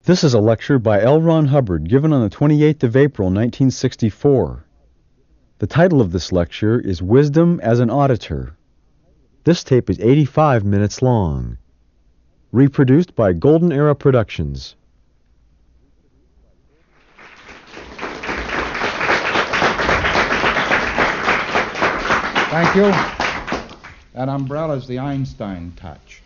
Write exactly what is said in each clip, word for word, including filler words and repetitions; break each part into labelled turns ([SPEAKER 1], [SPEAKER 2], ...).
[SPEAKER 1] This is a lecture by L. Ron Hubbard given on the twenty-eighth of April, nineteen sixty-four. The title of this lecture is Wisdom as an Auditor. This tape is eighty-five minutes long. Reproduced by Golden Era Productions.
[SPEAKER 2] Thank you. That umbrella's the Einstein touch.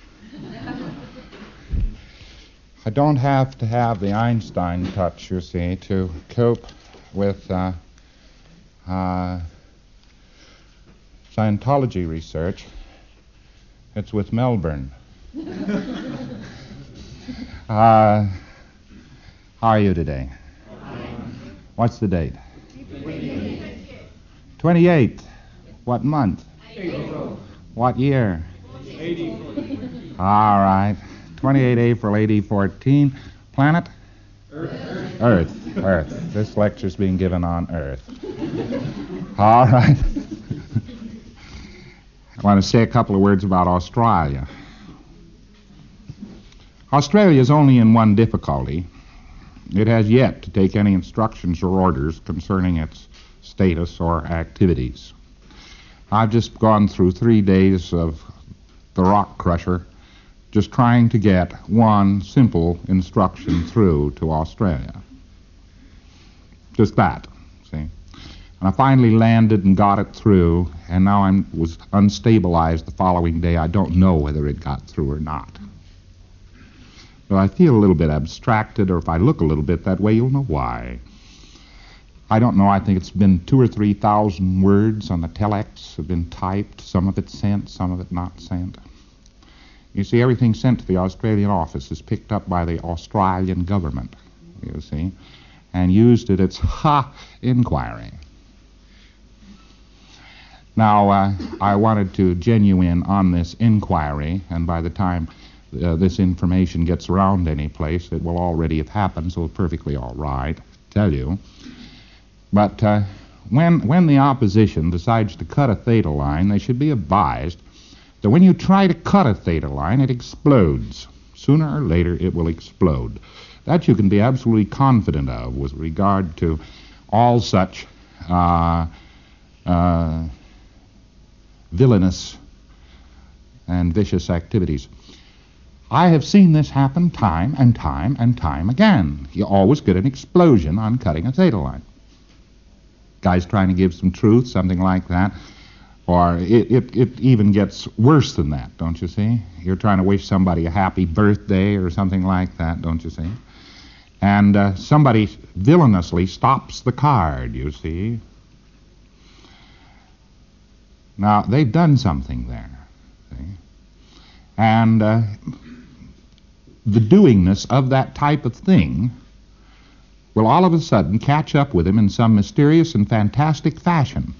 [SPEAKER 2] I don't have to have the Einstein touch, you see, to cope with uh, uh, Scientology research. It's with Melbourne. uh, how are you today? What's the date? twenty-eighth. What month? April. What year? eighty. All right. twenty-eighth April eighty fourteen. Planet? Earth. Earth. Earth. This lecture's being given on Earth. All right. I want to say a couple of words about Australia. Australia is only in one difficulty. It has yet to take any instructions or orders concerning its status or activities. I've just gone through three days of the rock crusher just trying to get one simple instruction through to Australia. Just that, see. And I finally landed and got it through, and now I was unstabilized the following day. I don't know whether it got through or not. So I feel a little bit abstracted, or if I look a little bit that way, you'll know why. I don't know, I think it's been two or three thousand words on the telex have been typed, some of it sent, some of it not sent. You see, everything sent to the Australian office is picked up by the Australian government, you see, and used at its ha inquiry. Now, uh, I wanted to genuine on this inquiry, and by the time uh, this information gets around any place, it will already have happened, so it's perfectly all right, tell you. But uh, when, when the opposition decides to cut a theta line, they should be advised that when you try to cut a theta line, it explodes. Sooner or later, it will explode. That you can be absolutely confident of with regard to all such uh, uh, villainous and vicious activities. I have seen this happen time and time and time again. You always get an explosion on cutting a theta line. Guy's trying to give some truth, something like that. Or it, it, it even gets worse than that, don't you see? You're trying to wish somebody a happy birthday or something like that, don't you see? And uh, somebody villainously stops the card, you see. Now, they've done something there. See? And uh, the doingness of that type of thing will all of a sudden catch up with him in some mysterious and fantastic fashion.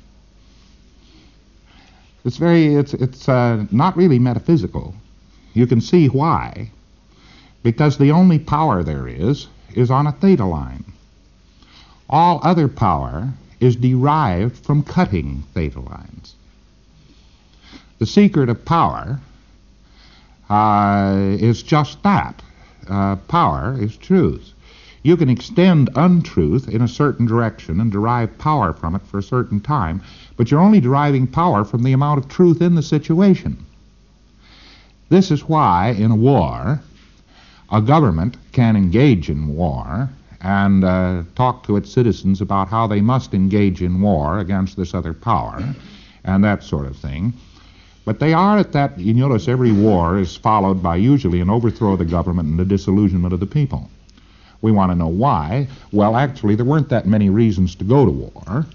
[SPEAKER 2] It's very, it's, it's uh, not really metaphysical. You can see why. Because the only power there is, is on a theta line. All other power is derived from cutting theta lines. The secret of power uh, is just that. Uh, power is truth. You can extend untruth in a certain direction and derive power from it for a certain time, but you're only deriving power from the amount of truth in the situation. This is why, in a war, a government can engage in war and uh, talk to its citizens about how they must engage in war against this other power and that sort of thing. But they are at that, you notice every war is followed by usually an overthrow of the government and the disillusionment of the people. We want to know why. Well, actually, there weren't that many reasons to go to war.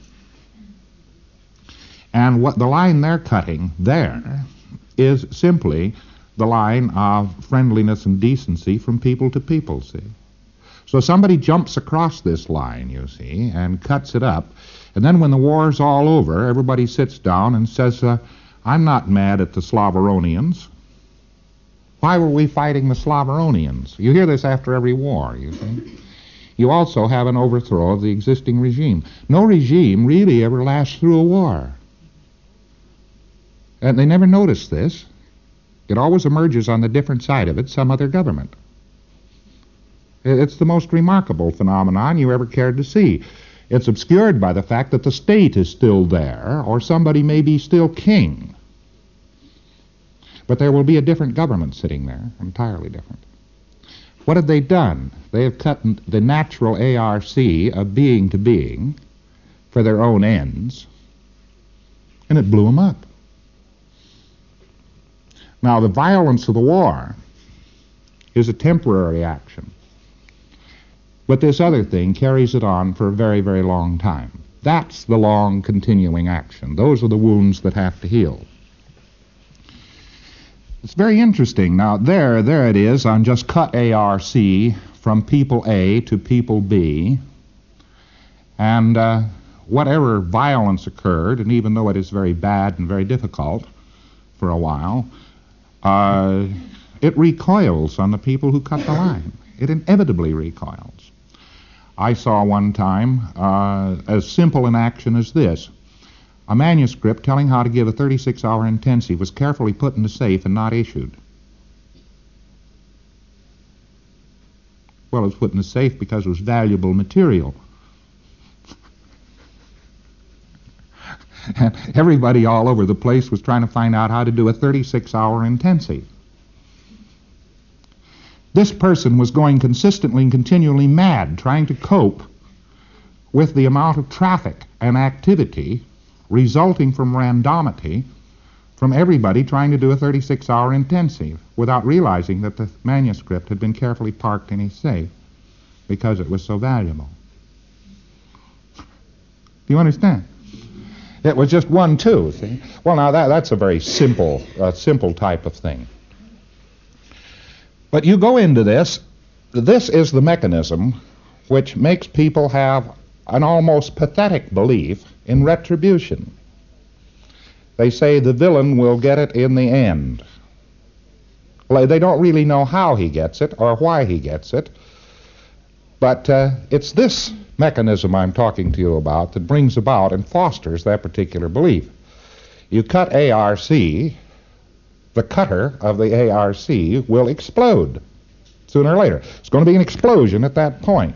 [SPEAKER 2] And what the line they're cutting there is simply the line of friendliness and decency from people to people, see. So somebody jumps across this line, you see, and cuts it up. And then when the war's all over, everybody sits down and says, uh, I'm not mad at the Slavaronians. Why were we fighting the Slavaronians? You hear this after every war, you see. You also have an overthrow of the existing regime. No regime really ever lasts through a war. And they never notice this. It always emerges on the different side of it some other government. It's the most remarkable phenomenon you ever cared to see. It's obscured by the fact that the state is still there, or somebody may be still king. But there will be a different government sitting there, entirely different. What have they done? They have cut the natural A R C of being to being for their own ends, and it blew them up. Now, the violence of the war is a temporary action, but this other thing carries it on for a very, very long time. That's the long, continuing action. Those are the wounds that have to heal. It's very interesting. Now, there, there it is on just cut A R C from people A to people B, and uh, whatever violence occurred, and even though it is very bad and very difficult for a while, uh, it recoils on the people who cut the line. It inevitably recoils. I saw one time uh, as simple an action as this. A manuscript telling how to give a thirty-six hour intensive was carefully put in the safe and not issued. Well, it was put in the safe because it was valuable material. And everybody all over the place was trying to find out how to do a thirty-six hour intensive. This person was going consistently and continually mad, trying to cope with the amount of traffic and activity resulting from randomity from everybody trying to do a thirty-six hour intensive without realizing that the manuscript had been carefully parked in his safe because it was so valuable. Do you understand? It was just one, two, see? Well, now that, that's a very simple, uh, simple type of thing. But you go into this, this is the mechanism which makes people have an almost pathetic belief in retribution. They say the villain will get it in the end. Well, they don't really know how he gets it or why he gets it, but uh, it's this mechanism I'm talking to you about that brings about and fosters that particular belief. You cut A R C, the cutter of the A R C will explode sooner or later. It's going to be an explosion at that point.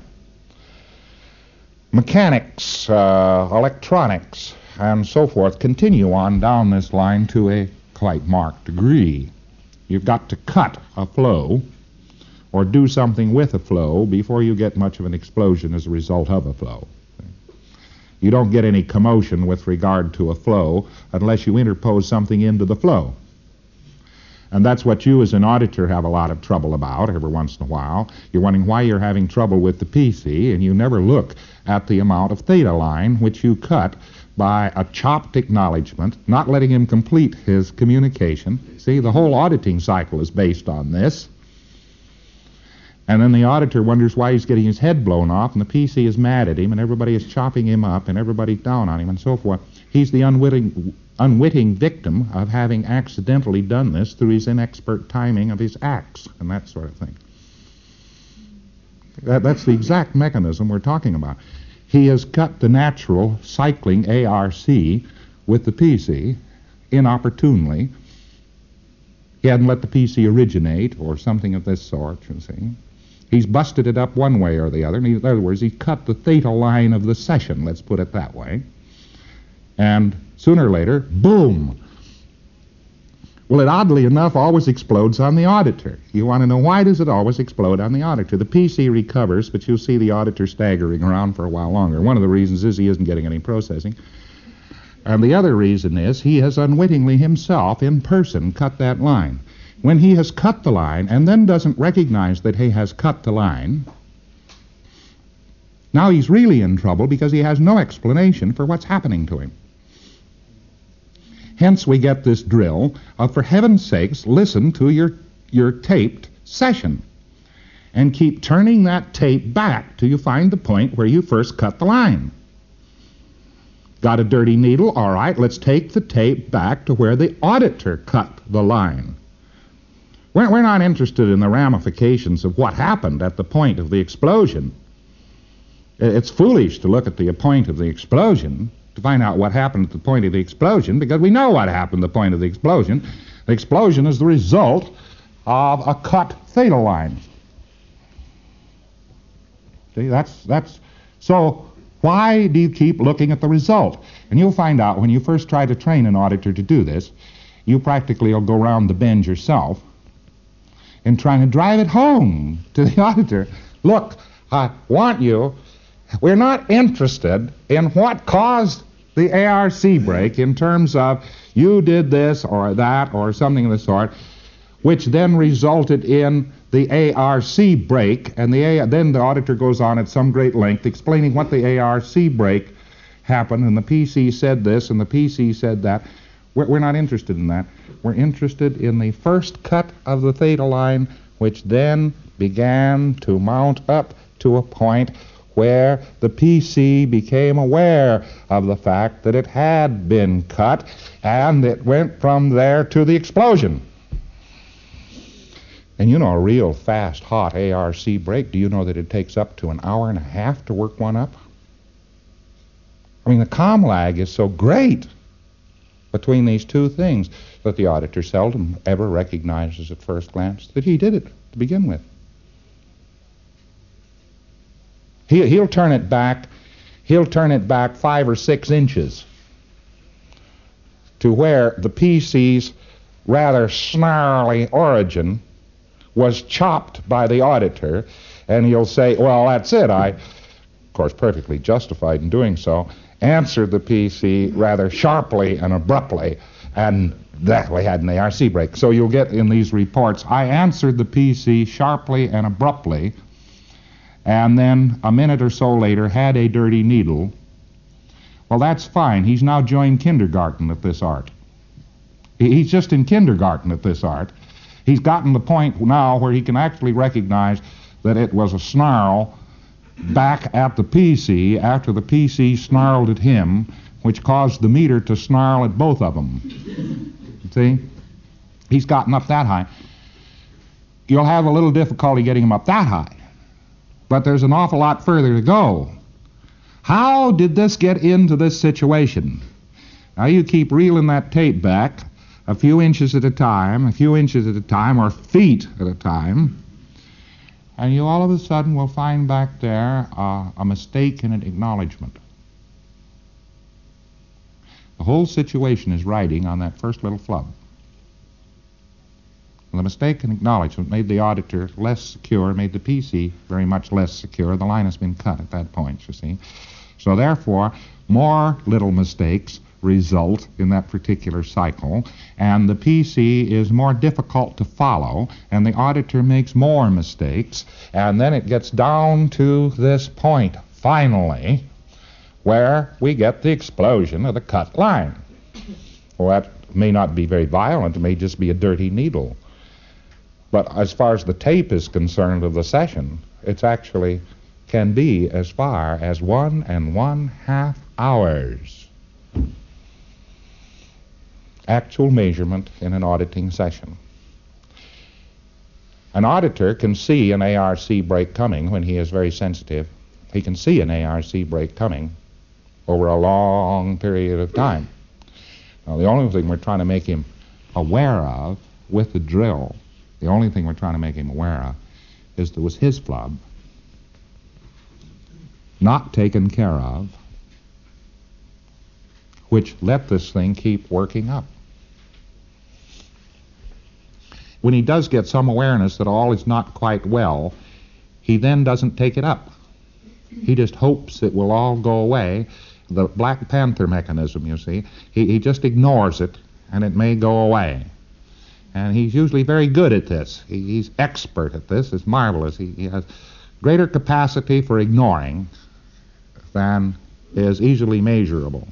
[SPEAKER 2] Mechanics, uh, electronics, and so forth continue on down this line to a quite marked degree. You've got to cut a flow or do something with a flow before you get much of an explosion as a result of a flow. You don't get any commotion with regard to a flow unless you interpose something into the flow. And that's what you as an auditor have a lot of trouble about every once in a while. You're wondering why you're having trouble with the P C, and you never look at the amount of theta line which you cut by a chopped acknowledgement, not letting him complete his communication. See, the whole auditing cycle is based on this. And then the auditor wonders why he's getting his head blown off, and the P C is mad at him, and everybody is chopping him up, and everybody's down on him, and so forth. He's the unwitting, unwitting victim of having accidentally done this through his inexpert timing of his acts, and that sort of thing. That, that's the exact mechanism we're talking about. He has cut the natural cycling A R C with the P C inopportunely. He hadn't let the P C originate, or something of this sort, you see. He's busted it up one way or the other. In other words, he's cut the theta line of the session, let's put it that way. And sooner or later, boom. Well, it oddly enough always explodes on the auditor. You want to know why does it always explode on the auditor? The P C recovers, but you'll see the auditor staggering around for a while longer. One of the reasons is he isn't getting any processing. And the other reason is he has unwittingly himself, in person, cut that line. When he has cut the line and then doesn't recognize that he has cut the line, now he's really in trouble because he has no explanation for what's happening to him. Hence we get this drill of, for heaven's sakes, listen to your, your taped session and keep turning that tape back till you find the point where you first cut the line. Got a dirty needle? All right, let's take the tape back to where the auditor cut the line. We're, we're not interested in the ramifications of what happened at the point of the explosion. It's foolish to look at the point of the explosion to find out what happened at the point of the explosion, because we know what happened at the point of the explosion. The explosion is the result of a cut theta line. See, that's, that's, so why do you keep looking at the result? And you'll find out when you first try to train an auditor to do this, you practically will go round the bend yourself and trying to drive it home to the auditor. Look, I want you, we're not interested in what caused the A R C break in terms of you did this or that or something of the sort, which then resulted in the A R C break, and the A- then the auditor goes on at some great length explaining what the A R C break happened, and the P C said this, and the P C said that. We're, we're not interested in that. We're interested in the first cut of the theta line, which then began to mount up to a point where the P C became aware of the fact that it had been cut, and it went from there to the explosion. And you know, a real fast, hot A R C break, do you know that it takes up to an hour and a half to work one up? I mean, the com lag is so great between these two things that the auditor seldom ever recognizes at first glance that he did it to begin with. He, he'll turn it back, he'll turn it back five or six inches to where the P C's rather snarly origin was chopped by the auditor, and he'll say, well, that's it. I, of course, perfectly justified in doing so, answered the P C rather sharply and abruptly, and that we had an A R C break. So you'll get in these reports, I answered the P C sharply and abruptly, and then a minute or so later had a dirty needle. Well, that's fine. He's now joined kindergarten at this art. He's just in kindergarten at this art. He's gotten the point now where he can actually recognize that it was a snarl back at the P C after the P C snarled at him, which caused the meter to snarl at both of them. See? He's gotten up that high. You'll have a little difficulty getting him up that high, but there's an awful lot further to go. How did this get into this situation? Now you keep reeling that tape back a few inches at a time, a few inches at a time, or feet at a time, and you all of a sudden will find back there uh, a mistake in an acknowledgement. The whole situation is riding on that first little flub. The mistake in acknowledgement made the auditor less secure, made the P C very much less secure. The line has been cut at that point, you see. So therefore, more little mistakes result in that particular cycle, and the P C is more difficult to follow, and the auditor makes more mistakes, and then it gets down to this point, finally, where we get the explosion of the cut line. Well, that may not be very violent, it may just be a dirty needle. But as far as the tape is concerned of the session, it's actually can be as far as one and one half hours. Actual measurement in an auditing session. An auditor can see an A R C break coming when he is very sensitive. He can see an A R C break coming over a long period of time. Now, the only thing we're trying to make him aware of with the drill, the only thing we're trying to make him aware of is there was his flub not taken care of, which let this thing keep working up. When he does get some awareness that all is not quite well, he then doesn't take it up. He just hopes it will all go away. The Black Panther mechanism, you see, he, he just ignores it, and it may go away. And he's usually very good at this. He, he's expert at this. It's marvelous. He, he has greater capacity for ignoring than is easily measurable.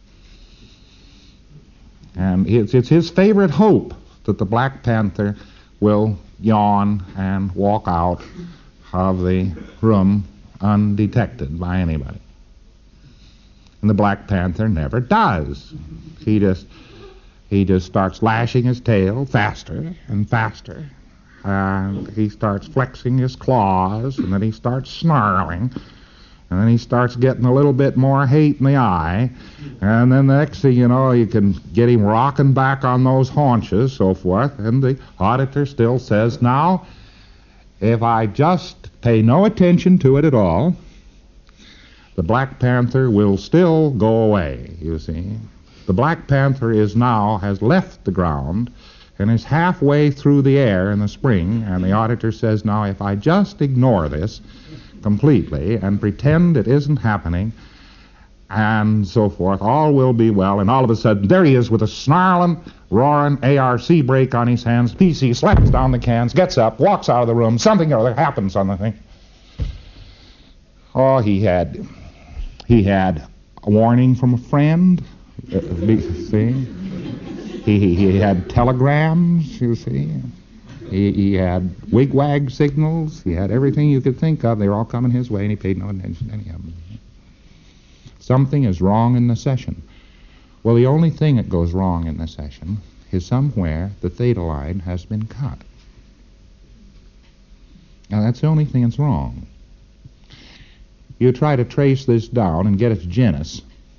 [SPEAKER 2] And it's, it's his favorite hope that the Black Panther will yawn and walk out of the room undetected by anybody. And the Black Panther never does. He just he just starts lashing his tail faster and faster. And he starts flexing his claws, and then he starts snarling. And then he starts getting a little bit more hate in the eye. And then the next thing you know, you can get him rocking back on those haunches, so forth. And the auditor still says, now, if I just pay no attention to it at all, the Black Panther will still go away, you see. The Black Panther is now, has left the ground and is halfway through the air in the spring, and the auditor says, now, if I just ignore this completely and pretend it isn't happening, and so forth, all will be well, and all of a sudden, there he is with a snarling, roaring A R C brake on his hands. P C slams down the cans, gets up, walks out of the room, something or other happens on the thing. Oh, he had, he had a warning from a friend, uh, see? He, he, he had telegrams, you see. He, he had wigwag signals. He had everything you could think of. They were all coming his way, and he paid no attention to any of them. Something is wrong in the session. Well, the only thing that goes wrong in the session is somewhere the theta line has been cut. Now, that's the only thing that's wrong. You try to trace this down and get its genus,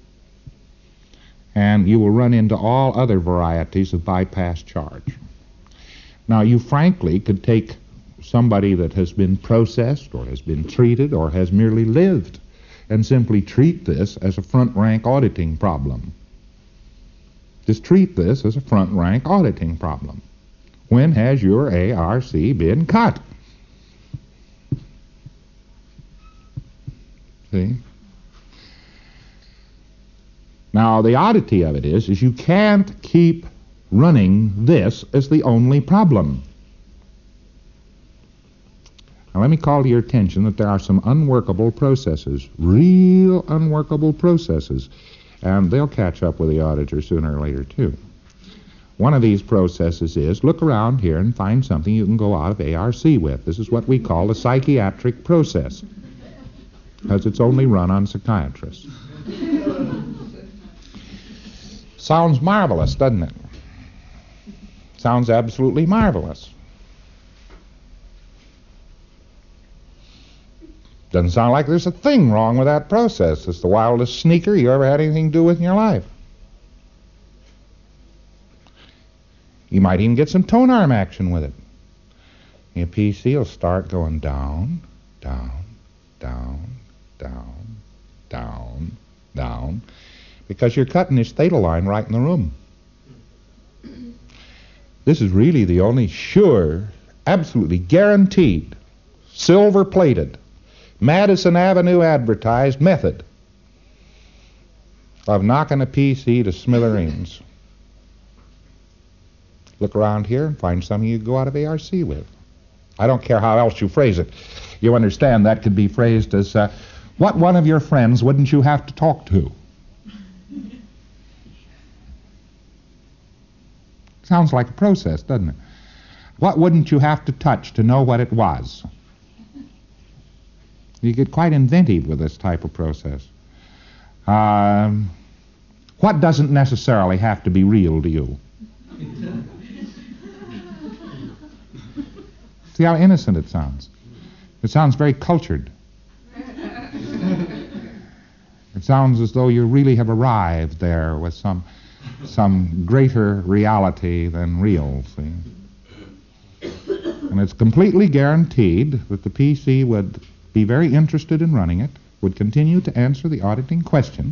[SPEAKER 2] and you will run into all other varieties of bypass charge. Now, you frankly could take somebody that has been processed or has been treated or has merely lived and simply treat this as a front-rank auditing problem. Just treat this as a front-rank auditing problem. When has your A R C been cut? See? Now, the oddity of it is, is you can't keep running this as the only problem. Now, let me call to your attention that there are some unworkable processes, real unworkable processes, and they'll catch up with the auditor sooner or later, too. One of these processes is, look around here and find something you can go out of A R C with. This is what we call the psychiatric process, because it's only run on psychiatrists. Sounds marvelous, doesn't it? Sounds absolutely marvelous. Doesn't sound like there's a thing wrong with that process. It's the wildest sneaker you ever had anything to do with in your life. You might even get some tone arm action with it. Your P C will start going down, down, down, down, down, down, because you're cutting this theta line right in the room. This is really the only sure, absolutely guaranteed, silver-plated, Madison Avenue advertised method of knocking a P C to smithereens. Look around here and find something you can go out of A R C with. I don't care how else you phrase it. You understand that could be phrased as, uh, what one of your friends wouldn't you have to talk to? Sounds like a process, doesn't it? What wouldn't you have to touch to know what it was? You get quite inventive with this type of process. Um, what doesn't necessarily have to be real to you? See how innocent it sounds? It sounds very cultured. It sounds as though you really have arrived there with some some greater reality than real, see? And it's completely guaranteed that the P C would be very interested in running it, would continue to answer the auditing question,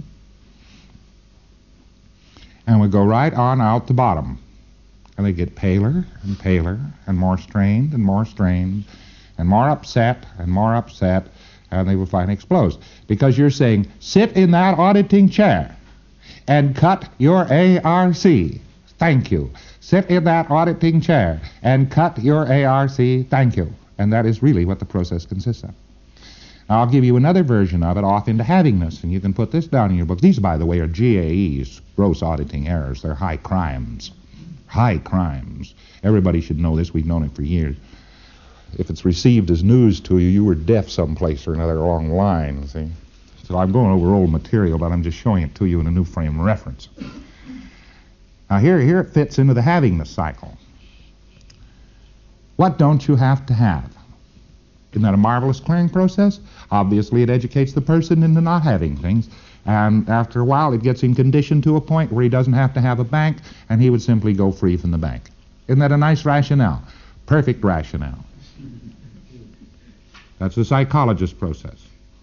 [SPEAKER 2] and would go right on out the bottom. And they get paler and paler and more strained and more strained and more upset and more upset, and they will finally explode. Because you're saying, sit in that auditing chair and cut your A R C. Thank you. Sit in that auditing chair and cut your A R C. Thank you. And that is really what the process consists of. Now, I'll give you another version of it off into havingness, and you can put this down in your book. These, by the way, are G A Es, gross auditing errors. They're high crimes. High crimes. Everybody should know this. We've known it for years. If it's received as news to you, you were deaf someplace or another along the line, see? So I'm going over old material, but I'm just showing it to you in a new frame of reference. Now, here, here it fits into the havingness cycle. What don't you have to have? Isn't that a marvelous clearing process? Obviously, it educates the person into not having things, and after a while, it gets him conditioned to a point where he doesn't have to have a bank, and he would simply go free from the bank. Isn't that a nice rationale? Perfect rationale. That's the psychologist process.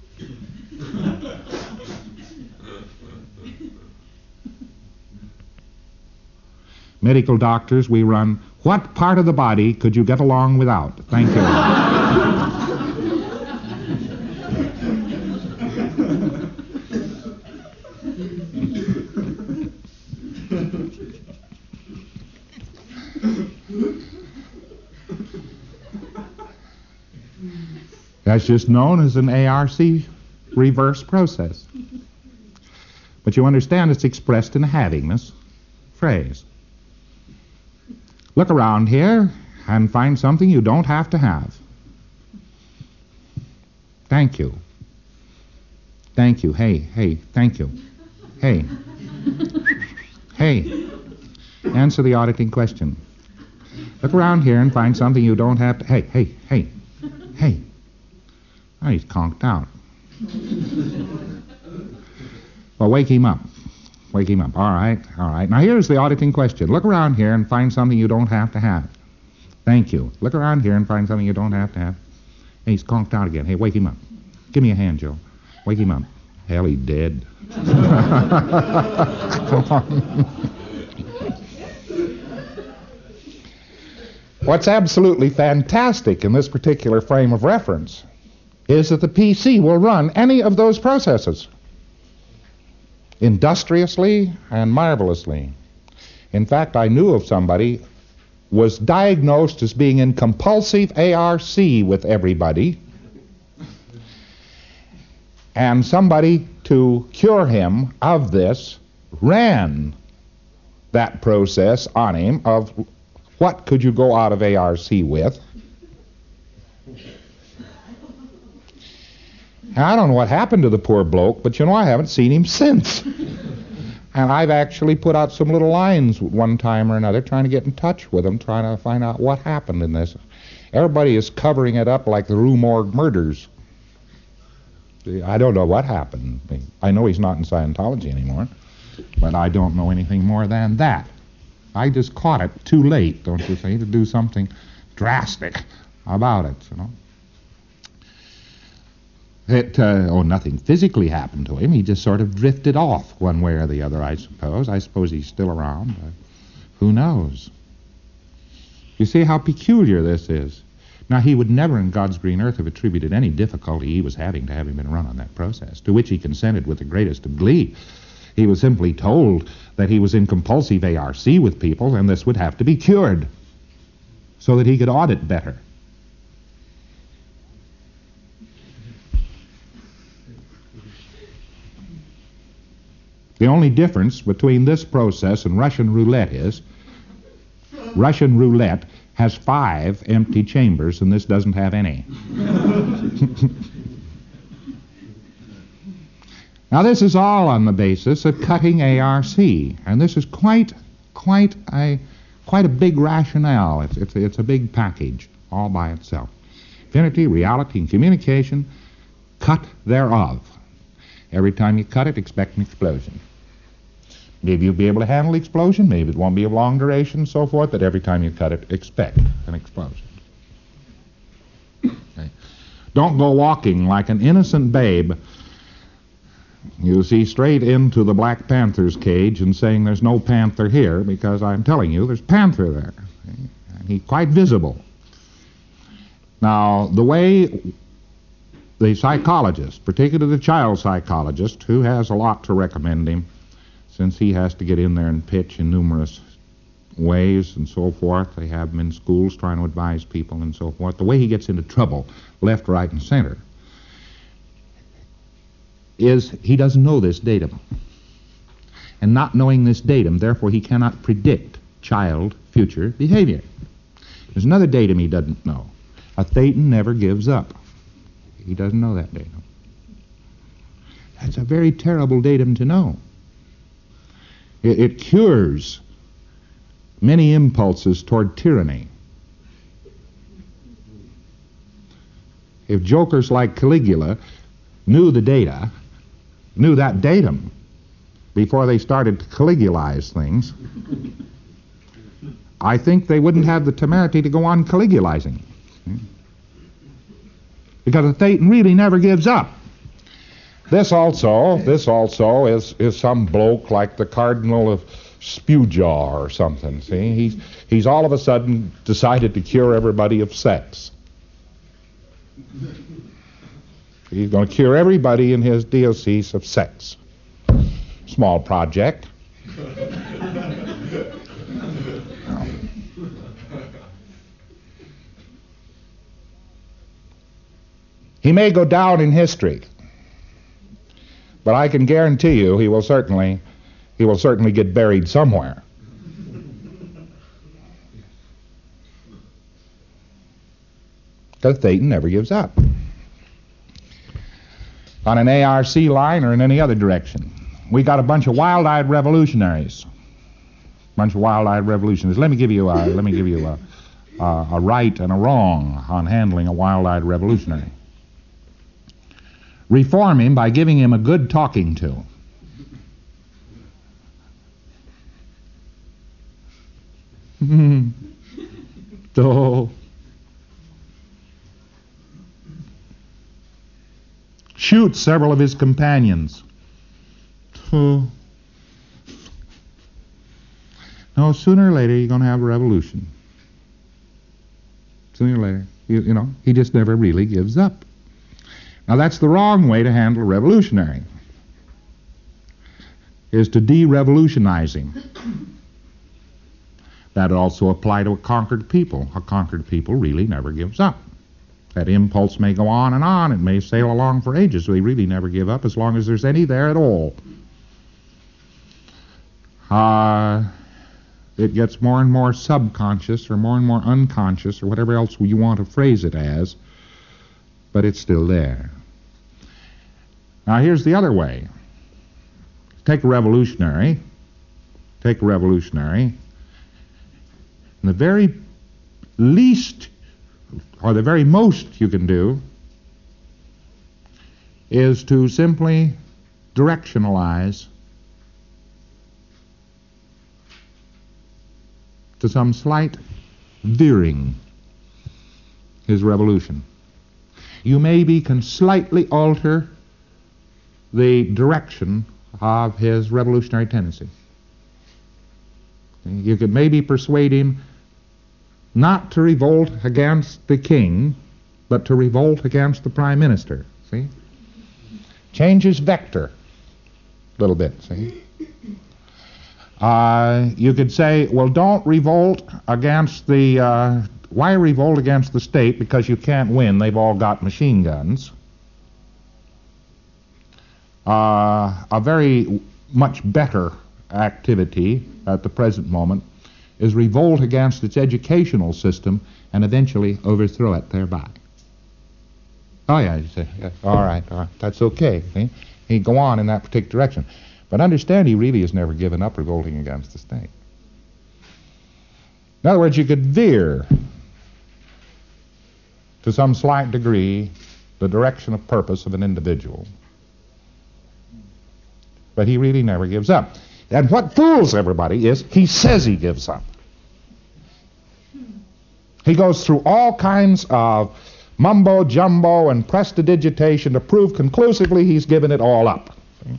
[SPEAKER 2] Medical doctors, we run, what part of the body could you get along without? Thank you. That's just known as an A R C reverse process. But you understand it's expressed in a having-ness phrase. Look around here and find something you don't have to have. Thank you. Thank you. Hey, hey, thank you. Hey. Hey. Answer the auditing question. Look around here and find something you don't have to... Hey, hey, hey, hey. Oh, he's conked out. Well, wake him up. Wake him up. All right, all right. Now, here's the auditing question. Look around here and find something you don't have to have. Thank you. Look around here and find something you don't have to have. Hey, he's conked out again. Hey, wake him up. Give me a hand, Joe. Wake him up. Hell, he's dead. What's absolutely fantastic in this particular frame of reference is that the P C will run any of those processes industriously and marvelously. In fact, I knew of somebody was diagnosed as being in compulsive A R C with everybody, and somebody, to cure him of this, ran that process on him of what could you go out of A R C with. And I don't know what happened to the poor bloke, but you know, I haven't seen him since. And I've actually put out some little lines one time or another trying to get in touch with him, trying to find out what happened in this. Everybody is covering it up like the Rue Morgue murders. I don't know what happened. I know he's not in Scientology anymore, but I don't know anything more than that. I just caught it too late, don't you think, to do something drastic about it, you know. It, uh, oh, nothing physically happened to him. He just sort of drifted off one way or the other, I suppose. I suppose he's still around. Uh, who knows? You see how peculiar this is. Now, he would never in God's green earth have attributed any difficulty he was having to having been run on that process, to which he consented with the greatest of glee. He was simply told that he was in compulsive A R C with people, and this would have to be cured so that he could audit better. The only difference between this process and Russian roulette is Russian roulette has five empty chambers, and this doesn't have any. Now, this is all on the basis of cutting A R C, and this is quite, quite a, quite a big rationale. It's, it's, it's a big package all by itself. Infinity, reality, and communication, cut thereof. Every time you cut it, expect an explosion. Maybe you'll be able to handle the explosion, maybe it won't be of long duration and so forth, but every time you cut it, expect an explosion. Okay. Don't go walking like an innocent babe, you see, straight into the Black Panther's cage and saying there's no panther here, because I'm telling you there's panther there. Okay. And he's quite visible. Now, the way the psychologist, particularly the child psychologist, who has a lot to recommend him, since he has to get in there and pitch in numerous ways and so forth. They have him in schools trying to advise people and so forth. The way he gets into trouble, left, right, and center, is he doesn't know this datum. And not knowing this datum, therefore he cannot predict child future behavior. There's another datum he doesn't know. A Thetan never gives up. He doesn't know that datum. That's a very terrible datum to know. It, it cures many impulses toward tyranny. If jokers like Caligula knew the data, knew that datum before they started to Caligulize things, I think they wouldn't have the temerity to go on Caligulizing. because the Thetan really never gives up. This also, this also is, is some bloke like the Cardinal of Spewjaw or something, see? He's, he's all of a sudden decided to cure everybody of sex. He's going to cure everybody in his diocese of sex. Small project. He may go down in history, but I can guarantee you he will certainly, he will certainly get buried somewhere. Because Thetan never gives up. On an A R C line or in any other direction. We got a bunch of wild-eyed revolutionaries. Bunch of wild-eyed revolutionaries. Let me give you a, let me give you a, a, a right and a wrong on handling a wild-eyed revolutionary. Reform him by giving him a good talking to. So, shoot several of his companions. No, sooner or later you're going to have a revolution. Sooner or later. You, you know, he just never really gives up. Now that's the wrong way to handle a revolutionary, is to de-revolutionize him. That would also apply to a conquered people. A conquered people really never gives up. That impulse may go on and on. It may sail along for ages, so they really never give up as long as there's any there at all. Uh, it gets more and more subconscious or more and more unconscious or whatever else you want to phrase it as, but it's still there. Now here's the other way. Take a revolutionary, take a revolutionary, and the very least or the very most you can do is to simply directionalize to some slight veering his revolution. You maybe can slightly alter the direction of his revolutionary tendency. You could maybe persuade him not to revolt against the king, but to revolt against the prime minister. See? Change his vector a little bit, see? Uh, you could say, well, don't revolt against the, uh, why revolt against the state? Because you can't win. They've all got machine guns. Uh, a very much better activity at the present moment is revolt against its educational system and eventually overthrow it thereby. Oh yeah, you say, yeah, all right, all right, that's okay. See? He'd go on in that particular direction. But understand, he really has never given up revolting against the state. In other words, you could veer to some slight degree the direction of purpose of an individual. But he really never gives up. And what fools everybody is he says he gives up. He goes through all kinds of mumbo-jumbo and prestidigitation to prove conclusively he's given it all up.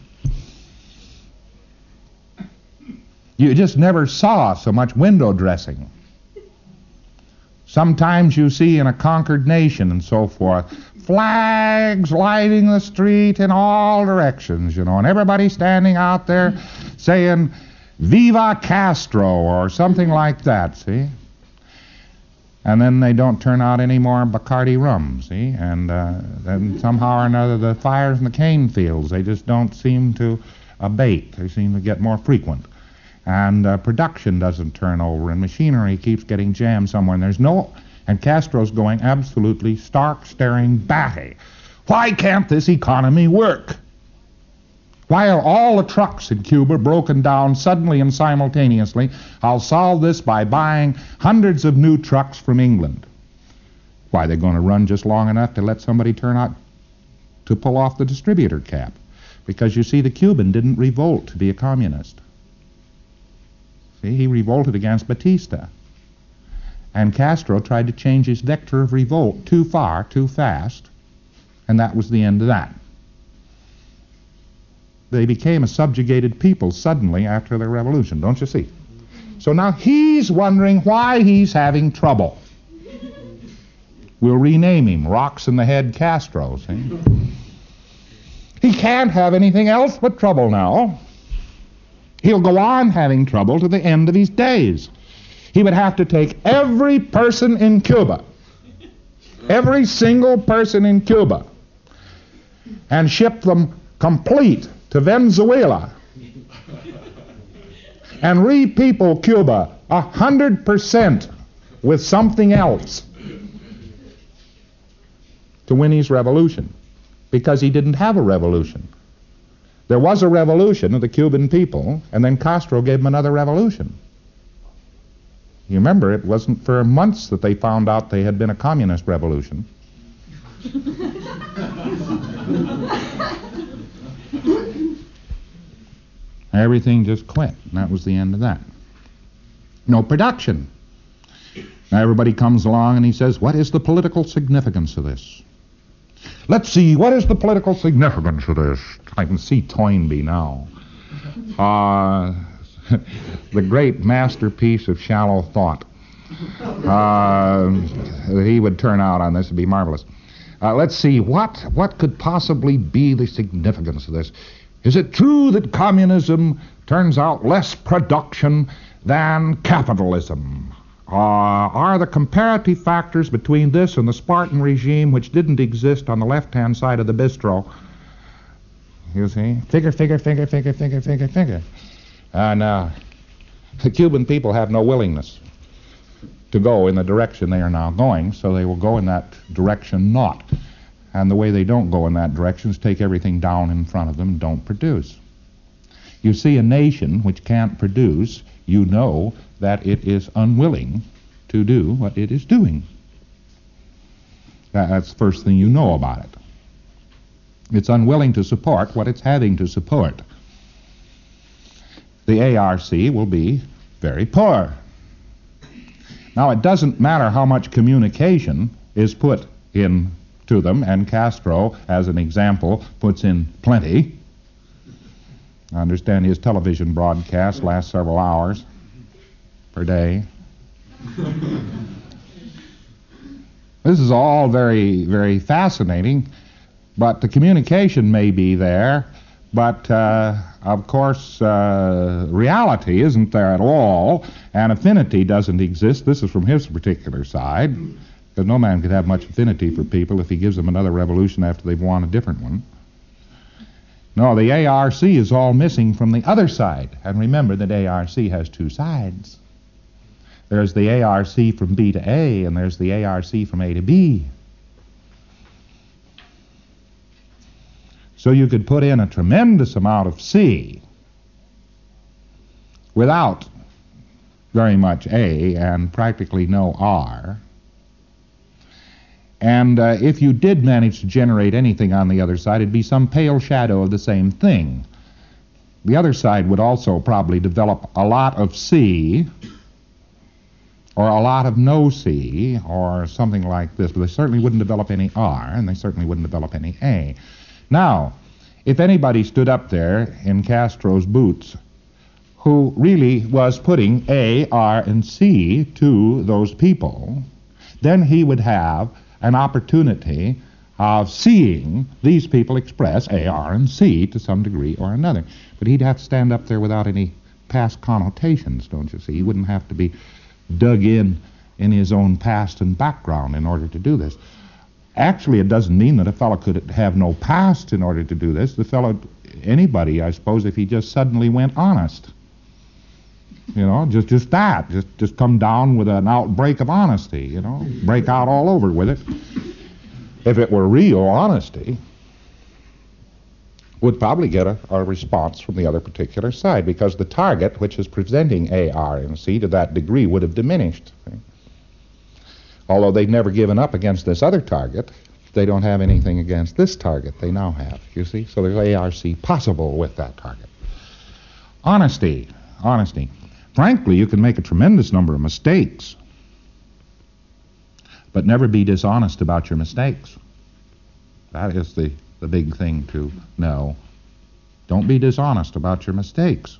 [SPEAKER 2] You just never saw so much window dressing. Sometimes you see in a conquered nation and so forth, flags lighting the street in all directions, you know, and everybody standing out there saying, Viva Castro, or something like that, see? And then they don't turn out any more Bacardi rum, see? And uh, then somehow or another the fires in the cane fields, they just don't seem to abate. They seem to get more frequent. And uh, production doesn't turn over, and machinery keeps getting jammed somewhere, and there's no... And Castro's going absolutely stark, staring batty. Why can't this economy work? Why are all the trucks in Cuba broken down suddenly and simultaneously? I'll solve this by buying hundreds of new trucks from England. Why, they're going to run just long enough to let somebody turn out to pull off the distributor cap. Because, you see, the Cuban didn't revolt to be a communist. See, he revolted against Batista. And Castro tried to change his vector of revolt too far, too fast, And that was the end of that. They became a subjugated people suddenly after the revolution, don't you see? So now he's wondering why he's having trouble. We'll rename him Rocks in the Head Castro, see? He can't have anything else but trouble now. He'll go on having trouble to the end of his days. He would have to take every person in Cuba, every single person in Cuba, and ship them complete to Venezuela and re-people Cuba a hundred percent with something else to win his revolution, because he didn't have a revolution. There was a revolution of the Cuban people, and then Castro gave them another revolution. You remember, it wasn't for months that they found out they had been a communist revolution. Everything just quit, and that was the end of that. No production. Now everybody comes along and he says, what is the political significance of this? Let's see, what is the political significance of this? I can see Toynbee now. Uh, the great masterpiece of shallow thought. Uh, that he would turn out on this would be marvelous. Uh, let's see, what, what could possibly be the significance of this? Is it true that communism turns out less production than capitalism? Uh, are the comparative factors between this and the Spartan regime, which didn't exist on the left-hand side of the bistro? You see? Figure, figure, figure, figure, figure, figure, figure. And uh, the Cuban people have no willingness to go in the direction they are now going, so they will go in that direction not. And the way they don't go in that direction is take everything down in front of them and don't produce. You see a nation which can't produce, you know that it is unwilling to do what it is doing. That's the first thing you know about it. It's unwilling to support what it's having to support. The A R C will be very poor. Now, it doesn't matter how much communication is put in to them, and Castro, as an example, puts in plenty. I understand his television broadcast lasts several hours per day. This is all very, very fascinating, but the communication may be there, but uh, of course uh, reality isn't there at all, and affinity doesn't exist. This is from his particular side, because no man could have much affinity for people if he gives them another revolution after they've won a different one. No, the A R C is all missing from the other side. And remember that A R C has two sides. There's the A R C from B to A, and there's the A R C from A to B. So you could put in a tremendous amount of C without very much A and practically no R. And uh, if you did manage to generate anything on the other side, it'd be some pale shadow of the same thing. The other side would also probably develop a lot of C, or a lot of no C, or something like this, but they certainly wouldn't develop any R, and they certainly wouldn't develop any A. Now, if anybody stood up there in Castro's boots who really was putting A, R, and C to those people, then he would have an opportunity of seeing these people express A, R, and C to some degree or another. But he'd have to stand up there without any past connotations, don't you see? He wouldn't have to be dug in in his own past and background in order to do this. Actually, it doesn't mean that a fellow could have no past in order to do this. The fellow, anybody, I suppose, if he just suddenly went honest. You know, just just that. Just just come down with an outbreak of honesty, you know, break out all over with it. If it were real honesty, would probably get a, a response from the other particular side, because the target, which is presenting A, R, and C to that degree, would have diminished. See? Although they've never given up against this other target, they don't have anything against this target they now have, you see? So there's A R C possible with that target. Honesty, honesty. Frankly, you can make a tremendous number of mistakes, but never be dishonest about your mistakes. That is the, the big thing to know. Don't be dishonest about your mistakes.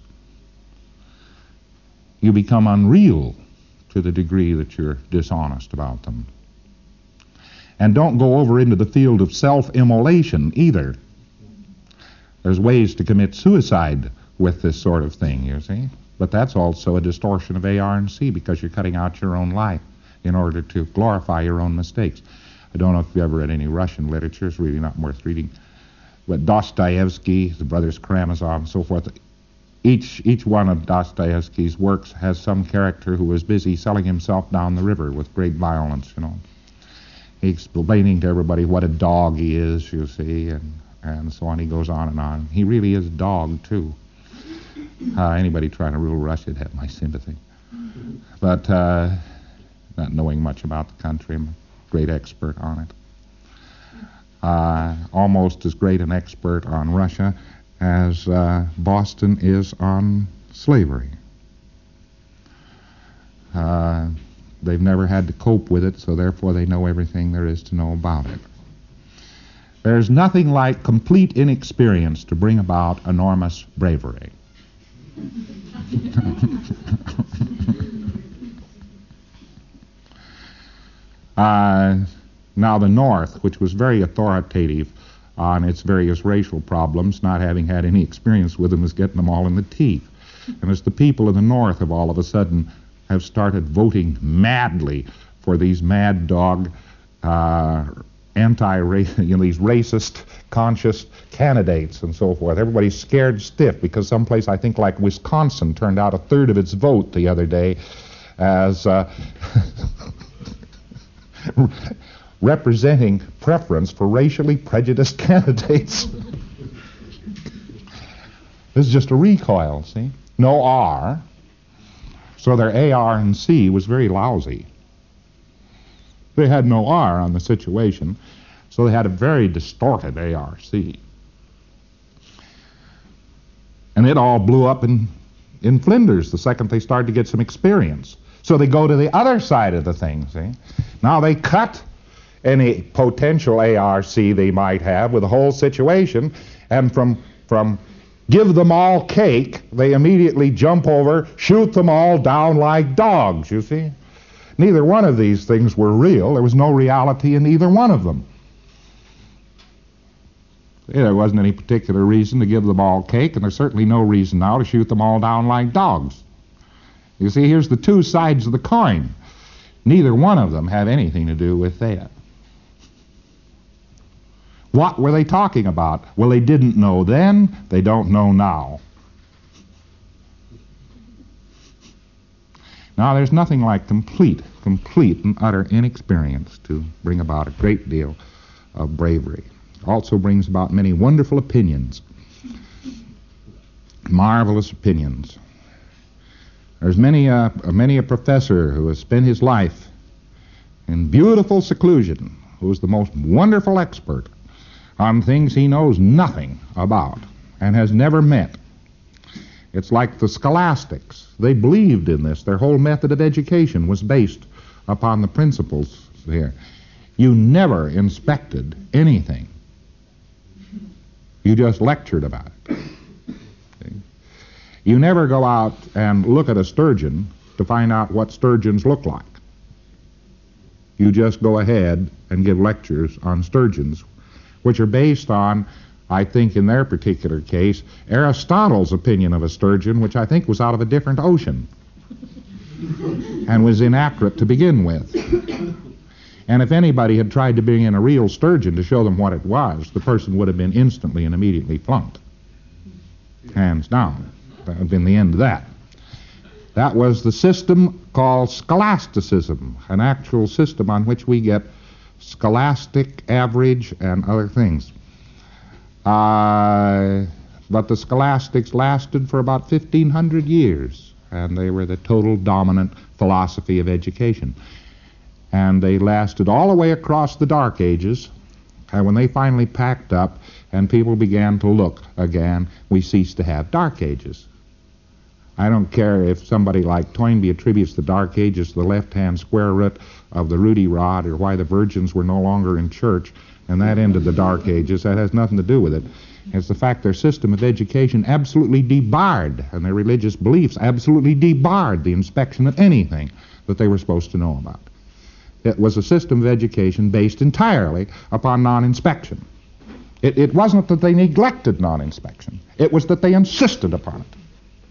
[SPEAKER 2] You become unreal to the degree that you're dishonest about them. And don't go over into the field of self-immolation either. There's ways to commit suicide with this sort of thing, you see. But that's also a distortion of A R and C, because you're cutting out your own life in order to glorify your own mistakes. I don't know if you've ever read any Russian literature. It's really not worth reading. But Dostoevsky, the brothers Karamazov, and so forth, each each one of Dostoevsky's works has some character who is busy selling himself down the river with great violence, you know. He's explaining to everybody what a dog he is, you see, and, and so on. He goes on and on. He really is a dog, too. Uh, anybody trying to rule Russia would have my sympathy. But uh, not knowing much about the country, I'm a great expert on it. Uh, almost as great an expert on Russia as uh, Boston is on slavery. Uh, they've never had to cope with it, so therefore they know everything there is to know about it. There's nothing like complete inexperience to bring about enormous bravery. uh, now the North, which was very authoritative on its various racial problems, not having had any experience with them, is getting them all in the teeth. And as the people of the North have all of a sudden have started voting madly for these mad dog, uh, anti-race, you know, these racist, conscious candidates and so forth. Everybody's scared stiff because someplace, I think, like Wisconsin, turned out a third of its vote the other day as uh, representing preference for racially prejudiced candidates. This is just a recoil, see? No R. So their A, R, and C was very lousy. They had no R on the situation, so they had a very distorted A R C. And it all blew up in, in Flinders the second they started to get some experience. So they go to the other side of the thing, see? Now they cut any potential A R C they might have with the whole situation, and from from give them all cake, they immediately jump over, shoot them all down like dogs, you see? Neither one of these things were real. There was no reality in either one of them. There wasn't any particular reason to give them all cake, and there's certainly no reason now to shoot them all down like dogs. You see, here's the two sides of the coin. Neither one of them have anything to do with that. What were they talking about? Well, they didn't know then, they don't know now. Now, there's nothing like complete, complete and utter inexperience to bring about a great deal of bravery. Also brings about many wonderful opinions, marvelous opinions. There's many a, many a professor who has spent his life in beautiful seclusion, who is the most wonderful expert on things he knows nothing about and has never met. It's like the scholastics. They believed in this. Their whole method of education was based upon the principles here. You never inspected anything. You just lectured about it. See? You never go out and look at a sturgeon to find out what sturgeons look like. You just go ahead and give lectures on sturgeons, which are based on, I think in their particular case, Aristotle's opinion of a sturgeon, which I think was out of a different ocean and was inaccurate to begin with. And if anybody had tried to bring in a real sturgeon to show them what it was, the person would have been instantly and immediately flunked. Hands down. That would have been the end of that. That was the system called scholasticism, an actual system on which we get scholastic, average, and other things. Uh, but the scholastics lasted for about fifteen hundred years, and they were the total dominant philosophy of education. And they lasted all the way across the Dark Ages, and when they finally packed up and people began to look again, we ceased to have Dark Ages. I don't care if somebody like Toynbee attributes the Dark Ages to the left-hand square root of the Rudy Rod, or why the virgins were no longer in church, and that ended the Dark Ages. That has nothing to do with it. It's the fact their system of education absolutely debarred, and their religious beliefs absolutely debarred the inspection of anything that they were supposed to know about. It was a system of education based entirely upon non-inspection. It, it wasn't that they neglected non-inspection. It was that they insisted upon it.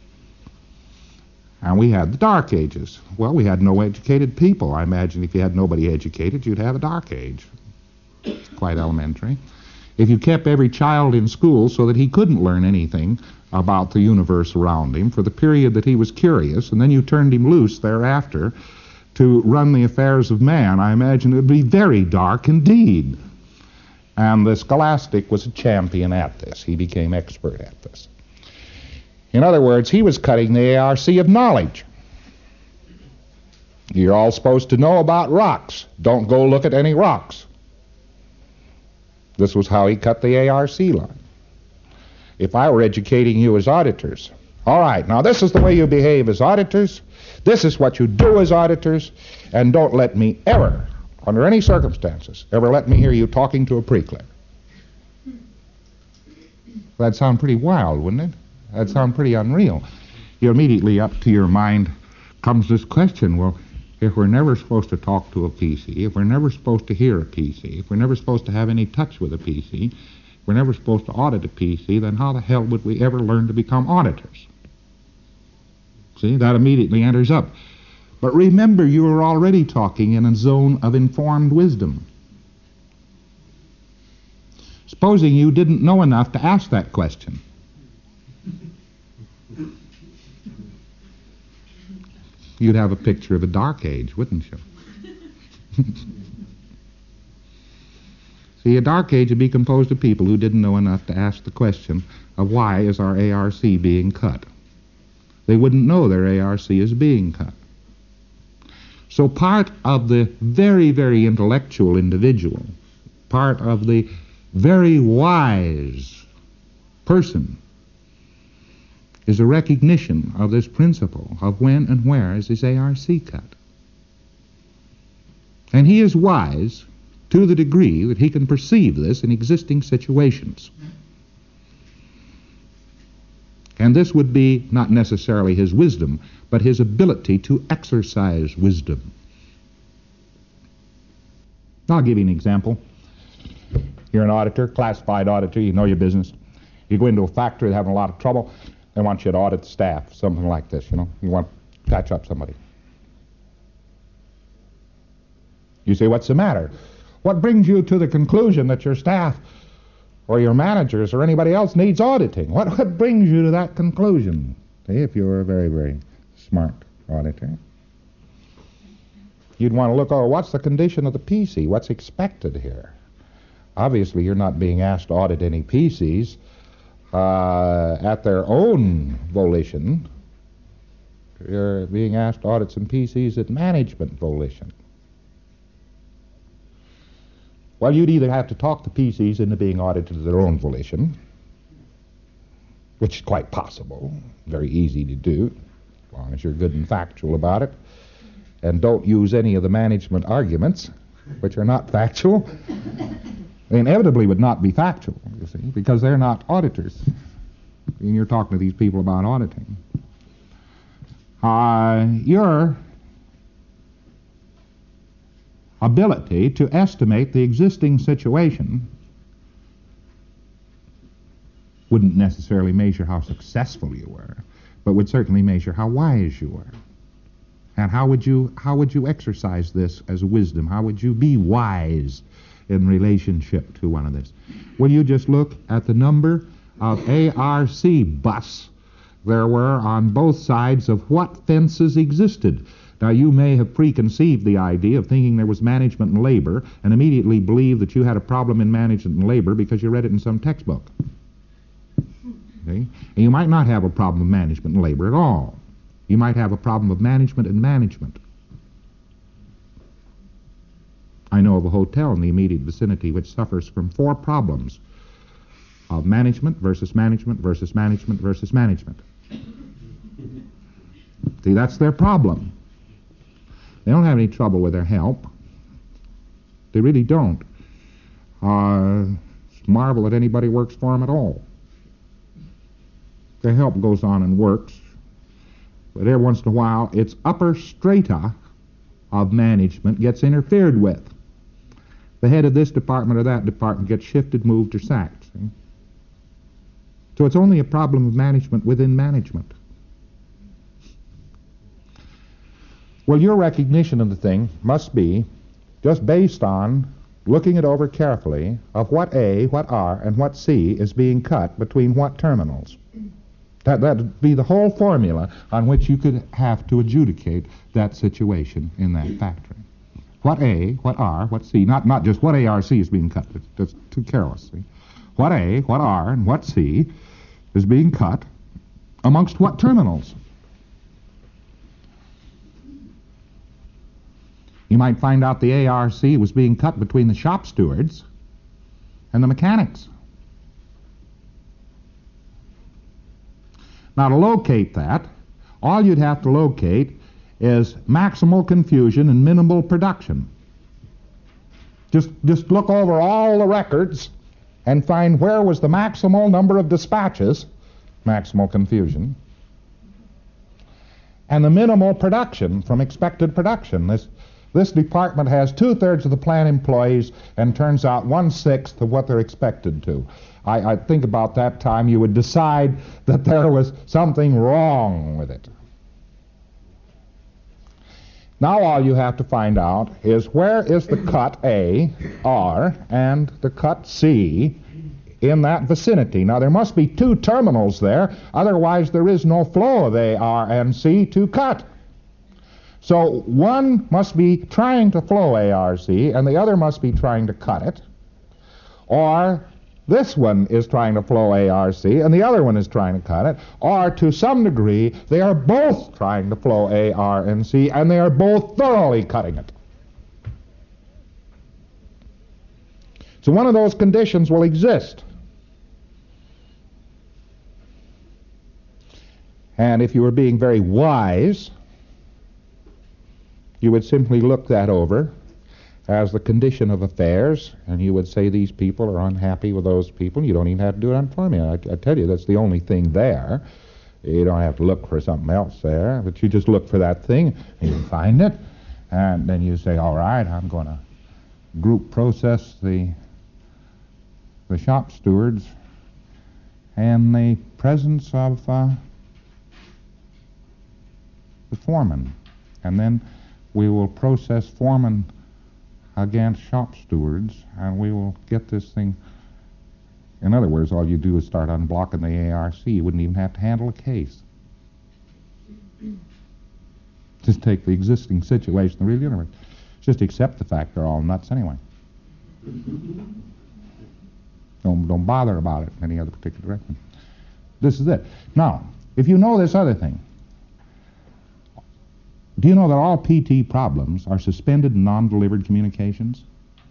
[SPEAKER 2] And we had the Dark Ages. Well, we had no educated people. I imagine if you had nobody educated, you'd have a Dark Age. It's quite elementary. If you kept every child in school so that he couldn't learn anything about the universe around him for the period that he was curious, and then you turned him loose thereafter to run the affairs of man, I imagine it would be very dark indeed. And the scholastic was a champion at this. He became expert at this. In other words, he was cutting the A R C of knowledge. You're all supposed to know about rocks. Don't go look at any rocks. This was how he cut the A R C line. If I were educating you as auditors, all right, now this is the way you behave as auditors, this is what you do as auditors, and don't let me ever, under any circumstances, ever let me hear you talking to a pre-clerk. That'd sound pretty wild, wouldn't it? That'd sound pretty unreal. You immediately up to your mind comes this question, well, if we're never supposed to talk to a P C, if we're never supposed to hear a P C, if we're never supposed to have any touch with a P C, if we're never supposed to audit a P C, then how the hell would we ever learn to become auditors? See, that immediately enters up. But remember, you are already talking in a zone of informed wisdom. Supposing you didn't know enough to ask that question. You'd have a picture of a Dark Age, wouldn't you? See, a Dark Age would be composed of people who didn't know enough to ask the question of why is our A R C being cut. They wouldn't know their A R C is being cut. So part of the very, very intellectual individual, part of the very wise person, is a recognition of this principle of when and where is his A R C cut. And he is wise to the degree that he can perceive this in existing situations. And this would be not necessarily his wisdom, but his ability to exercise wisdom. I'll give you an example. You're an auditor, classified auditor, you know your business. You go into a factory, they're having a lot of trouble. They want you to audit the staff, something like this, you know. You want to catch up somebody. You say, what's the matter? What brings you to the conclusion that your staff or your managers or anybody else needs auditing? What, what brings you to that conclusion? See, if you're a very, very smart auditor, you'd want to look, oh, what's the condition of the P C? What's expected here? Obviously, you're not being asked to audit any P Cs uh, at their own volition. You're being asked to audit some P Cs at management volition. Well, you'd either have to talk the P Cs into being audited at their own volition, which is quite possible, very easy to do, as long as you're good and factual about it, and don't use any of the management arguments, which are not factual. They inevitably would not be factual, you see, because they're not auditors. And you're talking to these people about auditing. Uh, your ability to estimate the existing situation wouldn't necessarily measure how successful you were, but would certainly measure how wise you were. And how would you how would you exercise this as wisdom? How would you be wise in relationship to one of this? Well, you just look at the number of A R C busts there were on both sides of what fences existed. Now, you may have preconceived the idea of thinking there was management and labor and immediately believed that you had a problem in management and labor because you read it in some textbook. Okay? And you might not have a problem of management and labor at all. You might have a problem of management and management. I know of a hotel in the immediate vicinity which suffers from four problems of management versus management versus management versus management. See, that's their problem. They don't have any trouble with their help. They really don't. Uh, it's a marvel that anybody works for him at all. The help goes on and works, but every once in a while its upper strata of management gets interfered with. The head of this department or that department gets shifted, moved, or sacked. See? So it's only a problem of management within management. Well, your recognition of the thing must be just based on looking it over carefully of what A, what R, and what C is being cut between what terminals. That would be the whole formula on which you could have to adjudicate that situation in that factory. What A, what R, what C, not, not just what A, R, C is being cut, that's too careless. See? What A, what R, and what C is being cut amongst what terminals? You might find out the A R C was being cut between the shop stewards and the mechanics. Now, to locate that, all you'd have to locate is maximal confusion and minimal production. Just, just look over all the records and find where was the maximal number of dispatches, maximal confusion, and the minimal production from expected production. This, this department has two-thirds of the plant employees and turns out one-sixth of what they're expected to. I, I think about that time you would decide that there was something wrong with it. Now all you have to find out is where is the cut A, R, and the cut C in that vicinity. Now there must be two terminals there, otherwise there is no flow of A, R, and C to cut. So one must be trying to flow A R C and the other must be trying to cut it, or this one is trying to flow A R C and the other one is trying to cut it, or to some degree they are both trying to flow A, R, and C and they are both thoroughly cutting it. So one of those conditions will exist. And if you were being very wise, you would simply look that over as the condition of affairs, and you would say these people are unhappy with those people. You don't even have to do it on formula. I, I tell you, that's the only thing there. You don't have to look for something else there, but you just look for that thing, and you find it, and then you say, all right, I'm going to group process the, the shop stewards and the presence of uh, the foreman, and then we will process foreman against shop stewards, and we will get this thing. In other words, all you do is start unblocking the A R C. You wouldn't even have to handle a case. Just take the existing situation, the real universe. Just accept the fact they're all nuts anyway. Don't, don't bother about it in any other particular direction. This is it. Now, if you know this other thing, do you know that all P T problems are suspended in non-delivered communications?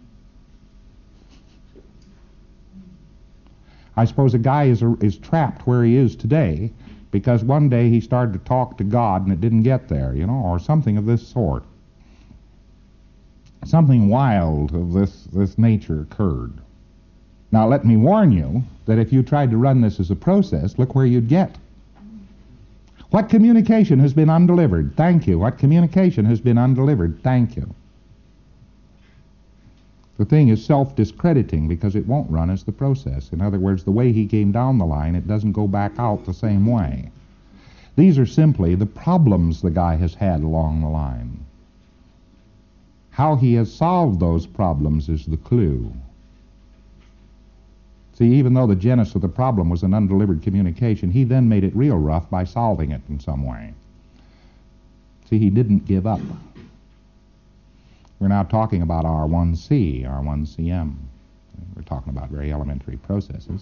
[SPEAKER 2] I suppose a guy is, a, is trapped where he is today because one day he started to talk to God and it didn't get there, you know, or something of this sort. Something wild of this, this nature occurred. Now let me warn you that if you tried to run this as a process, look where you'd get. What communication has been undelivered? Thank you. What communication has been undelivered? Thank you. The thing is self-discrediting because it won't run as the process. In other words, the way he came down the line, it doesn't go back out the same way. These are simply the problems the guy has had along the line. How he has solved those problems is the clue. See, even though the genesis of the problem was an undelivered communication, he then made it real rough by solving it in some way. See, he didn't give up. We're now talking about R one C, R one C M. We're talking about very elementary processes.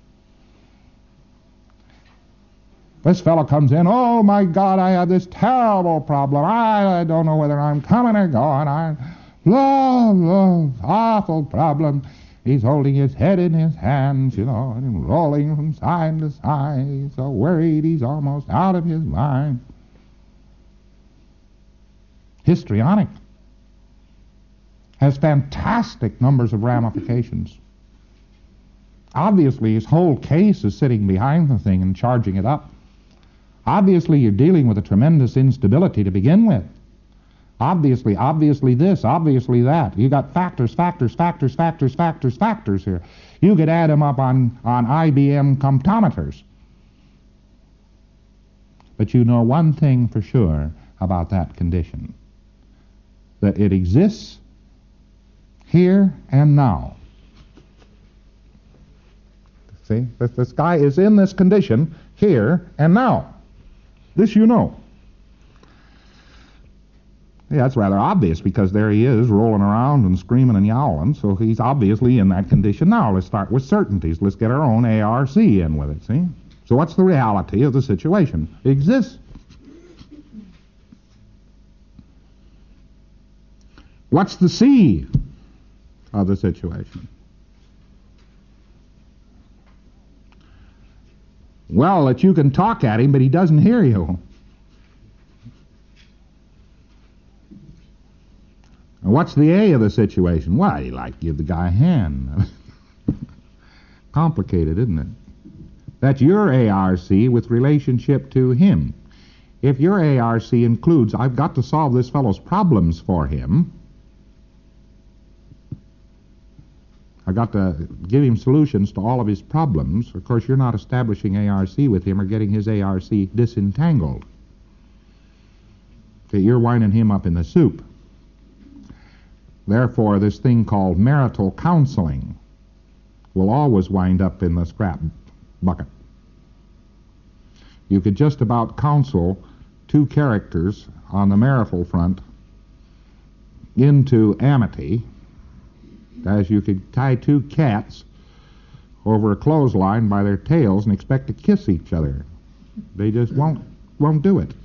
[SPEAKER 2] This fellow comes in, oh my God, I have this terrible problem. I, I don't know whether I'm coming or going. I love, love, awful problem. He's holding his head in his hands, you know, and rolling from side to side. He's so worried he's almost out of his mind. Histrionic. has fantastic numbers of ramifications. Obviously, his whole case is sitting behind the thing and charging it up. Obviously, you're dealing with a tremendous instability to begin with. Obviously, obviously this, obviously that. You got factors, factors, factors, factors, factors, factors here. You could add them up on, on I B M comptometers. But you know one thing for sure about that condition, that it exists here and now. See, this, this guy is in this condition here and now. This you know. Yeah, that's rather obvious because there he is rolling around and screaming and yowling, so he's obviously in that condition now. Let's start with certainties. Let's get our own A R C in with it, see? So what's the reality of the situation? It exists. What's the C of the situation? Well, that you can talk at him, but he doesn't hear you. What's the A of the situation? Well, you like give the guy a hand. Complicated, isn't it? That's your A R C with relationship to him. If your A R C includes, I've got to solve this fellow's problems for him, I've got to give him solutions to all of his problems, of course you're not establishing A R C with him or getting his A R C disentangled. Okay, you're winding him up in the soup. Therefore, this thing called marital counseling will always wind up in the scrap bucket. You could just about counsel two characters on the marital front into amity, as you could tie two cats over a clothesline by their tails and expect to kiss each other. They just won't won't do it.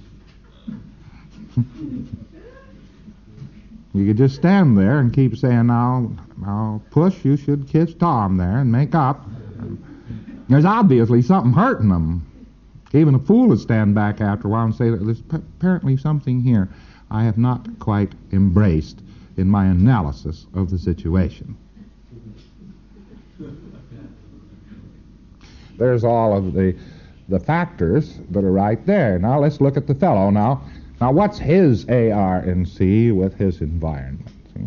[SPEAKER 2] You could just stand there and keep saying, now, now, Push, you should kiss Tom there and make up. There's obviously something hurting them. Even a fool would stand back after a while and say, there's apparently something here I have not quite embraced in my analysis of the situation. There's all of the, the factors that are right there. Now let's look at the fellow now. Now, what's his A R and C with his environment? See?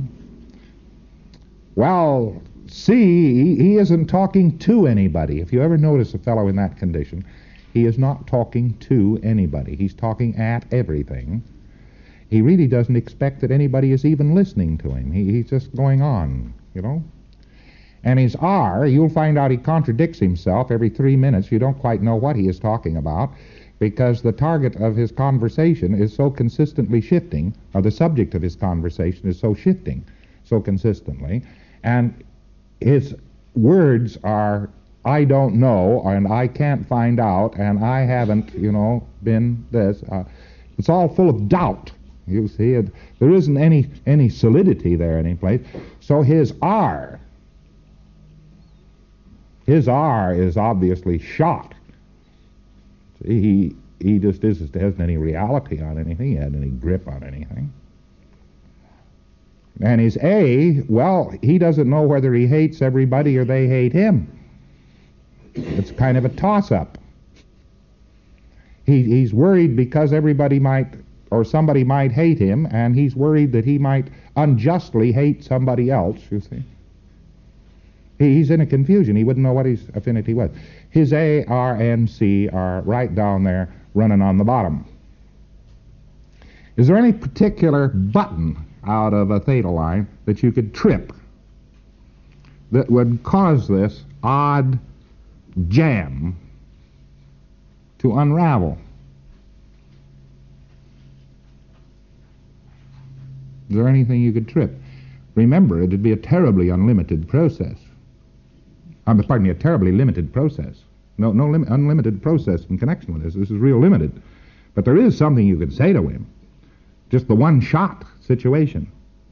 [SPEAKER 2] Well, C, he isn't talking to anybody. If you ever notice a fellow in that condition, he is not talking to anybody. He's talking at everything. He really doesn't expect that anybody is even listening to him. He, he's just going on, you know. And his R, you'll find out he contradicts himself every three minutes. You don't quite know what he is talking about, because the target of his conversation is so consistently shifting, or the subject of his conversation is so shifting so consistently, and his words are, I don't know, and I can't find out, and I haven't, you know, been this. Uh, it's all full of doubt, you see. It, there isn't any, any solidity there any place. So his R, his R is obviously shot. He he just isn't, hasn't any reality on anything. He hasn't any grip on anything. And his A, well, he doesn't know whether he hates everybody or they hate him. It's kind of a toss-up. He he's worried because everybody might, or somebody might hate him, and he's worried that he might unjustly hate somebody else, you see. He's in a confusion. He wouldn't know what his affinity was. His A, R, and C are right down there running on the bottom. Is there any particular button out of a theta line that you could trip that would cause this odd jam to unravel? Is there anything you could trip? Remember, it would be a terribly unlimited process. Um, pardon me, a terribly limited process. No, no lim- unlimited process in connection with this. This is real limited. But there is something you could say to him. Just the one-shot situation.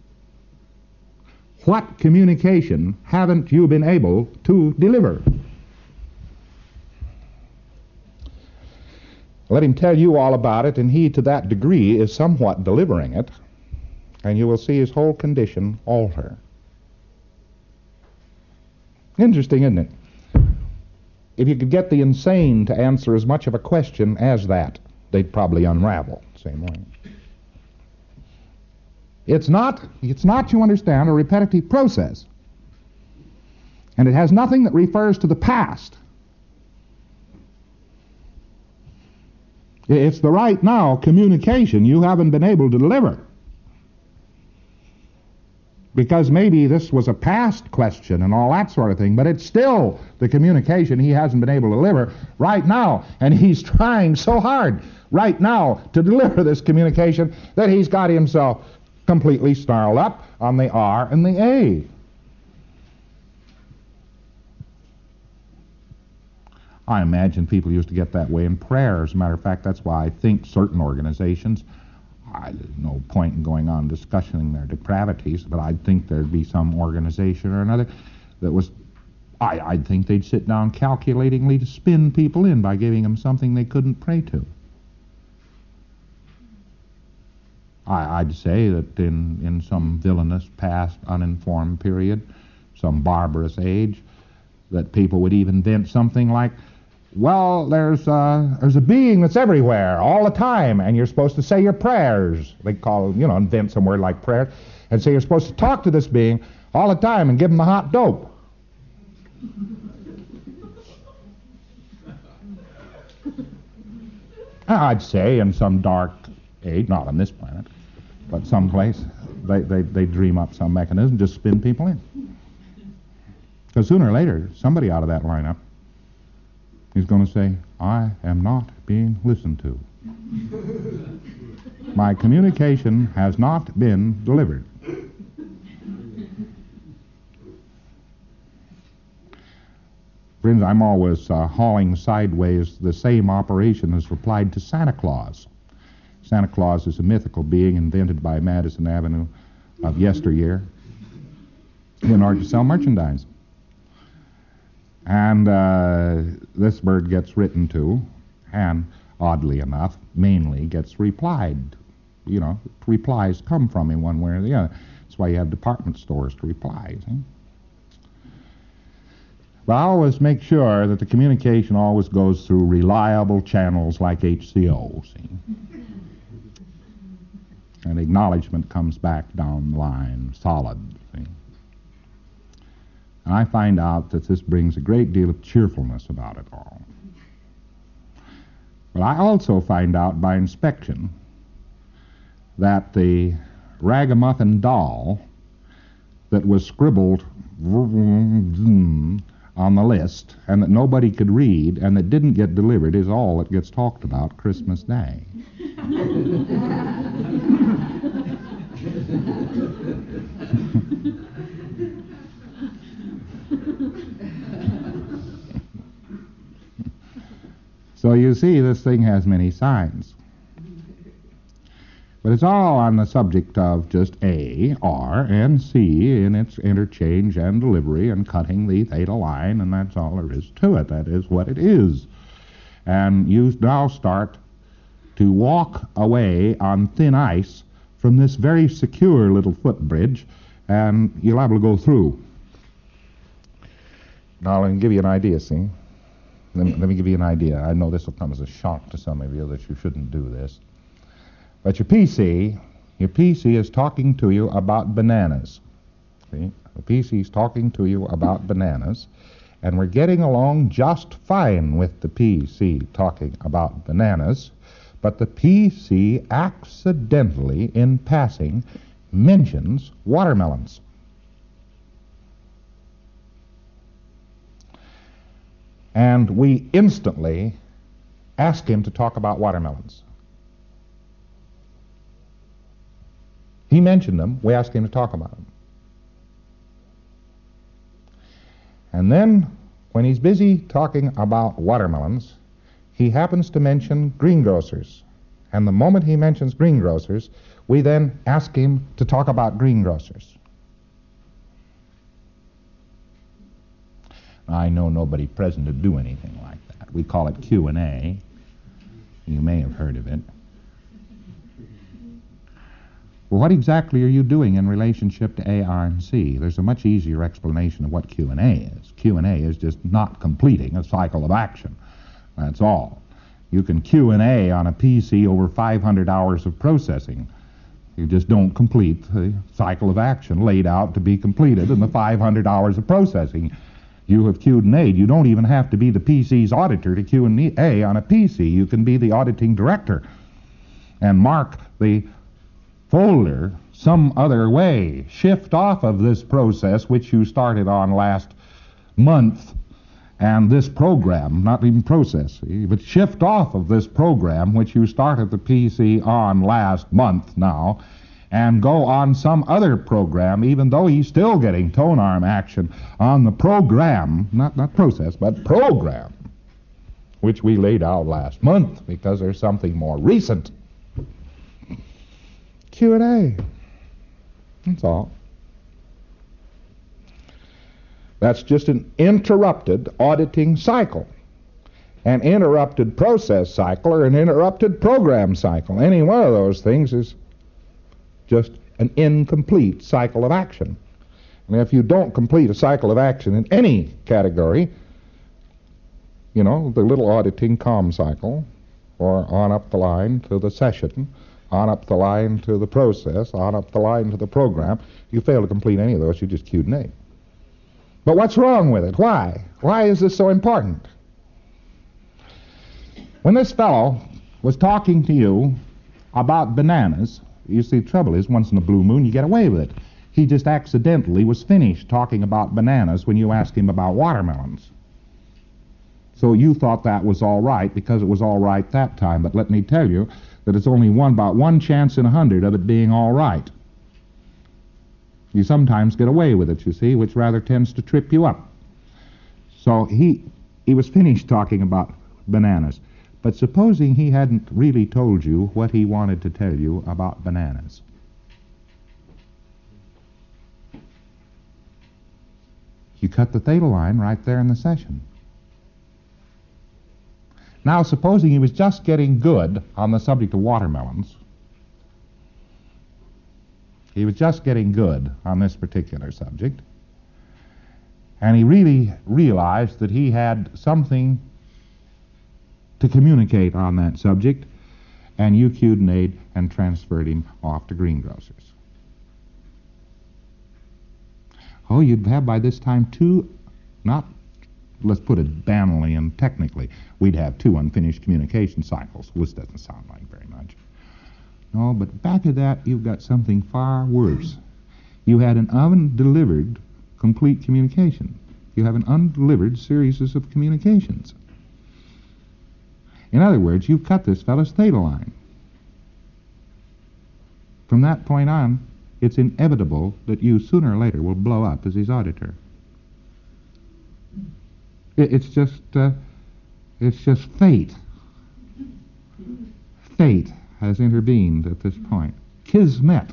[SPEAKER 2] What communication haven't you been able to deliver? Let him tell you all about it, and he, to that degree, is somewhat delivering it. and you will see his whole condition alter. Interesting, isn't it? If you could get the insane to answer as much of a question as that, they'd probably unravel the same way. It's not, it's not, you understand, a repetitive process. And it has nothing that refers to the past. It's the right now communication you haven't been able to deliver. Because maybe this was a past question and all that sort of thing, but it's still the communication he hasn't been able to deliver right now. And he's trying so hard right now to deliver this communication that he's got himself completely snarled up on the R and the A. I imagine people used to get that way in prayer. As a matter of fact, that's why I think certain organizations, I, there's no point in going on discussing their depravities, but I'd think there'd be some organization or another that was, I, I'd think they'd sit down calculatingly to spin people in by giving them something they couldn't pray to. I, I'd say that in, in some villainous past uninformed period, some barbarous age, that people would even invent something like, well, there's uh, there's a being that's everywhere all the time, and you're supposed to say your prayers. They call, you know, invent some word like prayer, and say you're supposed to talk to this being all the time and give him the hot dope. I'd say in some dark age, not on this planet, but someplace, they, they, they dream up some mechanism, just spin people in. Because sooner or later, somebody out of that lineup is going to say, I am not being listened to. My communication has not been delivered. Friends, I'm always uh, hauling sideways the same operation as applied to Santa Claus. Santa Claus is a mythical being invented by Madison Avenue of yesteryear in order to sell merchandise. And uh, this bird gets written to, and oddly enough, mainly gets replied. You know, replies come from him one way or the other. That's why you have department stores to reply, see? But I always make sure that the communication always goes through reliable channels like H C O, see? And acknowledgement comes back down the line, solid, see? And I find out that this brings a great deal of cheerfulness about it all. But I also find out by inspection that the ragamuffin doll that was scribbled on the list and that nobody could read and that didn't get delivered is all that gets talked about Christmas Day. So you see, this thing has many signs. But it's all on the subject of just A, R, and C in its interchange and delivery and cutting the theta line, and that's all there is to it. That is what it is. And you now start to walk away on thin ice from this very secure little footbridge, and you're liable to go through. Now, let me give you an idea, see? Let me, let me give you an idea. I know this will come as a shock to some of you that you shouldn't do this. But your P C, your P C is talking to you about bananas. See? The P C is talking to you about bananas, and we're getting along just fine with the P C talking about bananas, but the P C accidentally, in passing, mentions watermelons. And we instantly ask him to talk about watermelons. He mentioned them. We asked him to talk about them. And then, when he's busy talking about watermelons, he happens to mention greengrocers. And the moment he mentions greengrocers, we then ask him to talk about greengrocers. I know nobody present to do anything like that. We call it Q and A. You may have heard of it. Well, what exactly are you doing in relationship to A, R, and C? There's a much easier explanation of what Q and A is. Q and A is just not completing a cycle of action. That's all. You can Q and A on a P C over five hundred hours of processing. You just don't complete the cycle of action laid out to be completed in the five hundred hours of processing. You have Q'd and A'd. You don't even have to be the P C's auditor to Q and A on a P C. You can be the auditing director and mark the folder some other way. Shift off of this process which you started on last month and this program, not even process, but shift off of this program which you started the P C on last month now and go on some other program, even though he's still getting tone arm action on the program, not, not process, but program, which we laid out last month because there's something more recent. Q and A. That's all. That's just an interrupted auditing cycle, an interrupted process cycle, or an interrupted program cycle. Any one of those things is just an incomplete cycle of action. And if you don't complete a cycle of action in any category, you know, the little auditing comm cycle, or on up the line to the session, on up the line to the process, on up the line to the program, you fail to complete any of those, you just Q'd and A'd. But what's wrong with it? Why? Why is this so important? When this fellow was talking to you about bananas, you see, the trouble is, once in a blue moon, you get away with it. He just accidentally was finished talking about bananas when you asked him about watermelons. So you thought that was all right because it was all right that time. But let me tell you that it's only one about one chance in a hundred of it being all right. You sometimes get away with it, you see, which rather tends to trip you up. So he he was finished talking about bananas. But supposing he hadn't really told you what he wanted to tell you about bananas. You cut the theta line right there in the session. Now, supposing he was just getting good on the subject of watermelons, he was just getting good on this particular subject, and he really realized that he had something to communicate on that subject, and you Q'd and A'd and transferred him off to greengrocers. Oh, you'd have by this time two, not, let's put it banally and technically, we'd have two unfinished communication cycles, which doesn't sound like very much. No, but back of that, you've got something far worse. You had an undelivered complete communication. You have an undelivered series of communications. In other words, you've cut this fellow's theta line. From that point on, it's inevitable that you sooner or later will blow up as his auditor. It, it's just, uh, it's just fate. Fate has intervened at this point. Kismet.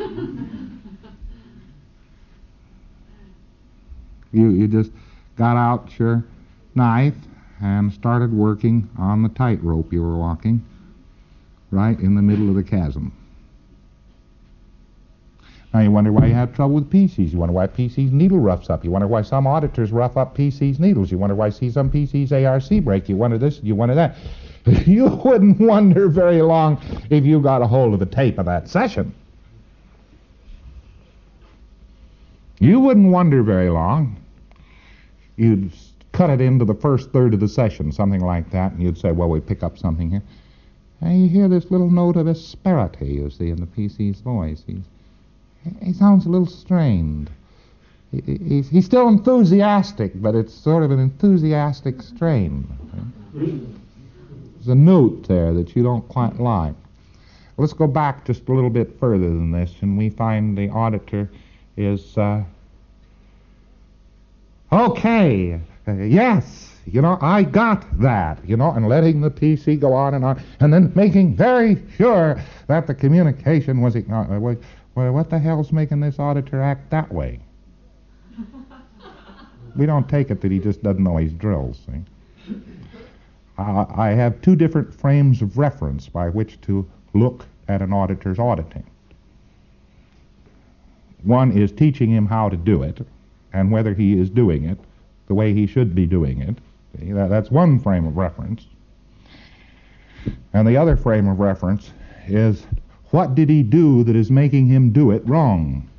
[SPEAKER 2] you you just got out your knife and started working on the tightrope you were walking, right in the middle of the chasm. Now you wonder why you have trouble with P Cs. You wonder why P C's needle roughs up. You wonder why some auditors rough up P C's needles. You wonder why see some P C's A R C break. You wonder this, you wonder that. You wouldn't wonder very long if you got a hold of a tape of that session. You wouldn't wonder very long. You'd cut it into the first third of the session, something like that, and you'd say, well, we pick up something here. And you hear this little note of asperity, you see, in the P C's voice. He's, he sounds a little strained. He, he's, he's still enthusiastic, but it's sort of an enthusiastic strain. There's a note there that you don't quite like. Let's go back just a little bit further than this, and we find the auditor is, uh, okay, uh, yes, you know, I got that, you know, and letting the P C go on and on, and then making very sure that the communication was ignored. Well, what the hell's making this auditor act that way? We don't take it that he just doesn't know his drills, see? Uh, I have two different frames of reference by which to look at an auditor's auditing. One is teaching him how to do it, and whether he is doing it the way he should be doing it. See, that, that's one frame of reference. And the other frame of reference is, what did he do that is making him do it wrong?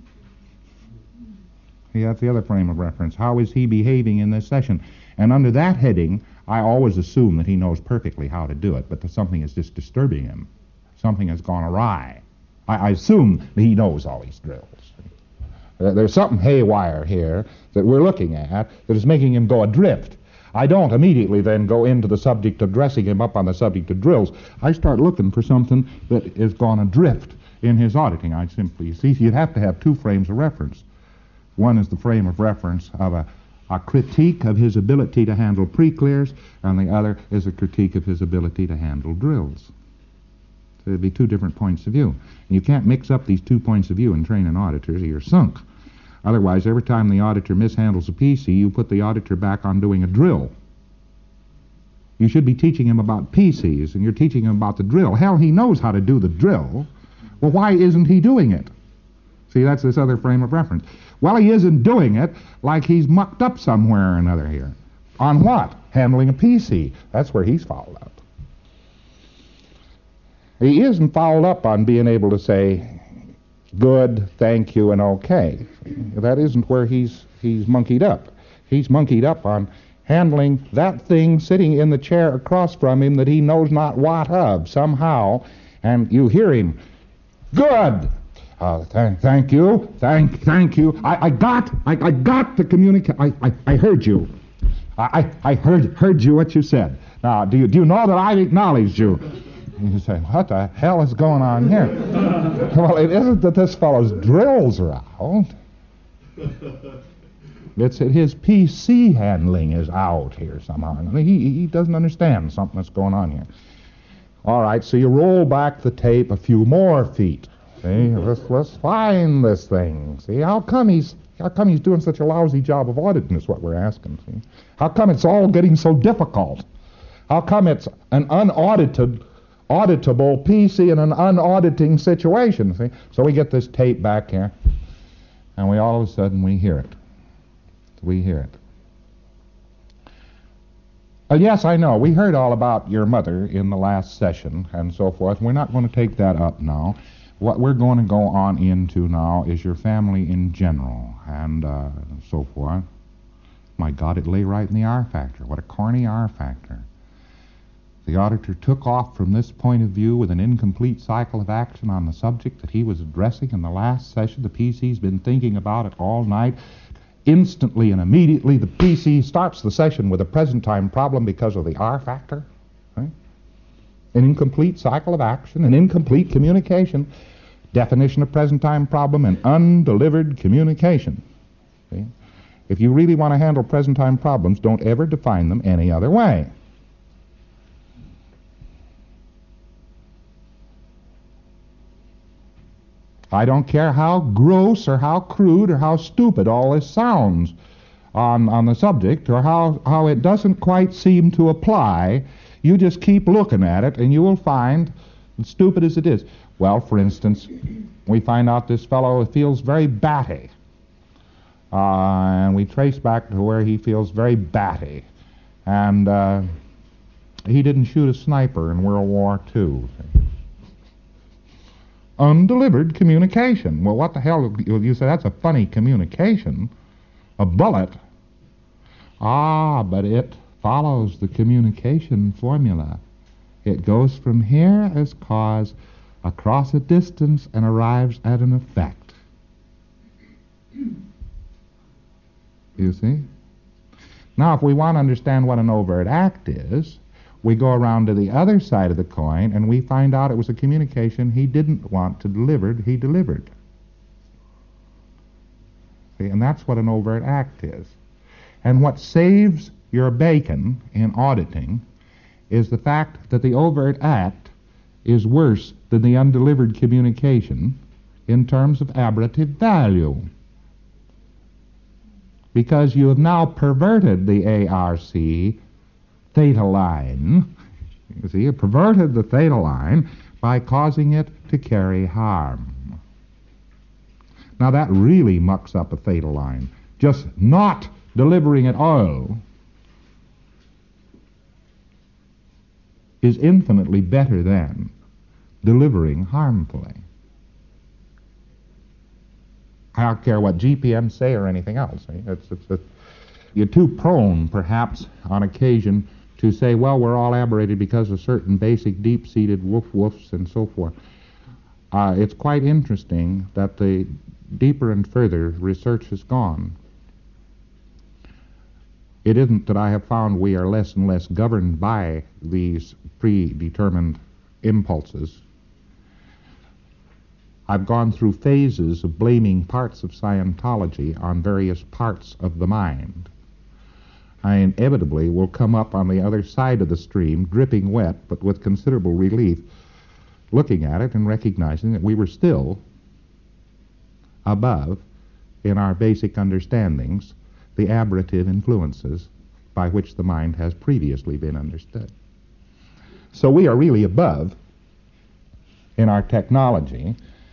[SPEAKER 2] See, that's the other frame of reference. How is he behaving in this session? And under that heading, I always assume that he knows perfectly how to do it, but that something is just disturbing him. Something has gone awry. I, I assume that he knows all these drills. There's something haywire here that we're looking at that is making him go adrift. I don't immediately then go into the subject of dressing him up on the subject of drills. I start looking for something that has gone adrift in his auditing. I simply, you see, you'd have to have two frames of reference. One is the frame of reference of a, a critique of his ability to handle pre-clears, and the other is a critique of his ability to handle drills. So there'd be two different points of view. And you can't mix up these two points of view and train an auditor, or you're sunk. Otherwise, every time the auditor mishandles a P C, you put the auditor back on doing a drill. You should be teaching him about P Cs, and you're teaching him about the drill. Hell, he knows how to do the drill. Well, why isn't he doing it? See, that's this other frame of reference. Well, he isn't doing it like he's mucked up somewhere or another here. On what? Handling a P C. That's where he's fouled up. He isn't fouled up on being able to say, good, thank you, and okay. That isn't where he's he's monkeyed up. He's monkeyed up on handling that thing sitting in the chair across from him that he knows not what of somehow, and you hear him, good, uh, th- thank you, thank thank you. I, I got I, I got the communicate. I, I I heard you. I, I I heard heard you what you said. Now, do you do you know that I acknowledged you? You say, what the hell is going on here? Well, it isn't that this fellow's drills are out. It's that his P C handling is out here somehow. I mean, he, he doesn't understand something that's going on here. All right, so you roll back the tape a few more feet. See, let's, let's find this thing. See, how come he's how come he's doing such a lousy job of auditing is what we're asking. See, how come it's all getting so difficult? How come it's an unaudited auditable P C in an unauditing situation, see? So we get this tape back here, and we all of a sudden we hear it. We hear it. Uh, yes, I know. We heard all about your mother in the last session and so forth. We're not going to take that up now. What we're going to go on into now is your family in general and uh, so forth. My God, it lay right in the R factor. What a corny R factor. The auditor took off from this point of view with an incomplete cycle of action on the subject that he was addressing in the last session. The P C's been thinking about it all night. Instantly and immediately, the P C starts the session with a present time problem because of the R factor. Right? An incomplete cycle of action, an incomplete communication. Definition of present time problem, an undelivered communication. See? If you really want to handle present time problems, don't ever define them any other way. I don't care how gross or how crude or how stupid all this sounds on, on the subject, or how, how it doesn't quite seem to apply. You just keep looking at it and you will find, as stupid as it is. Well, for instance, we find out this fellow feels very batty. Uh, and we trace back to where he feels very batty. And uh, he didn't shoot a sniper in World War Two. Undelivered communication. Well, what the hell? You say that's a funny communication. A bullet. Ah, but it follows the communication formula. It goes from here as cause across a distance and arrives at an effect. You see? Now, if we want to understand what an overt act is, we go around to the other side of the coin and we find out it was a communication he didn't want to deliver, he delivered. See, and that's what an overt act is. And what saves your bacon in auditing is the fact that the overt act is worse than the undelivered communication in terms of ablative value. Because you have now perverted the A R C theta line. You see, you perverted the theta line by causing it to carry harm. Now that really mucks up a theta line. Just not delivering at all is infinitely better than delivering harmfully. I don't care what G P Ms say or anything else. It's, it's, it's, you're too prone, perhaps, on occasion, to say, well, we're all aberrated because of certain basic deep-seated woof-woofs and so forth. Uh, it's quite interesting that the deeper and further research has gone, it isn't that I have found we are less and less governed by these predetermined impulses. I've gone through phases of blaming parts of Scientology on various parts of the mind. I inevitably will come up on the other side of the stream, dripping wet, but with considerable relief, looking at it and recognizing that we were still above, in our basic understandings, the aberrative influences by which the mind has previously been understood. So we are really above, in our technology,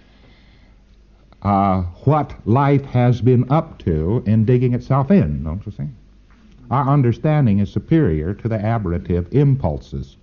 [SPEAKER 2] uh, what life has been up to in digging itself in, don't you see? Our understanding is superior to the aberrative impulses.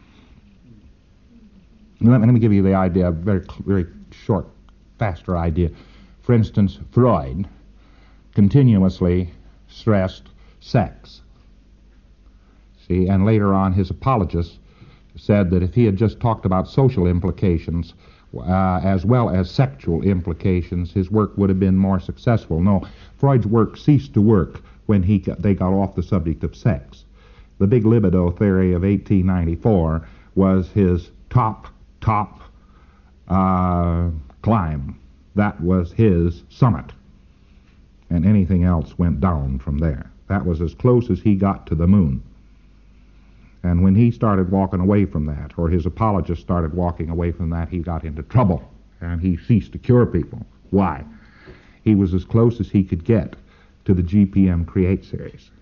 [SPEAKER 2] Let me, let me give you the idea, a very, very short, faster idea. For instance, Freud continuously stressed sex. See, and later on his apologists said that if he had just talked about social implications uh, as well as sexual implications, his work would have been more successful. No, Freud's work ceased to work when he got, they got off the subject of sex. The big libido theory of eighteen ninety-four was his top, top uh, climb. That was his summit. And anything else went down from there. That was as close as he got to the moon. And when he started walking away from that, or his apologists started walking away from that, he got into trouble, and he ceased to cure people. Why? He was as close as he could get to the G P M Create series.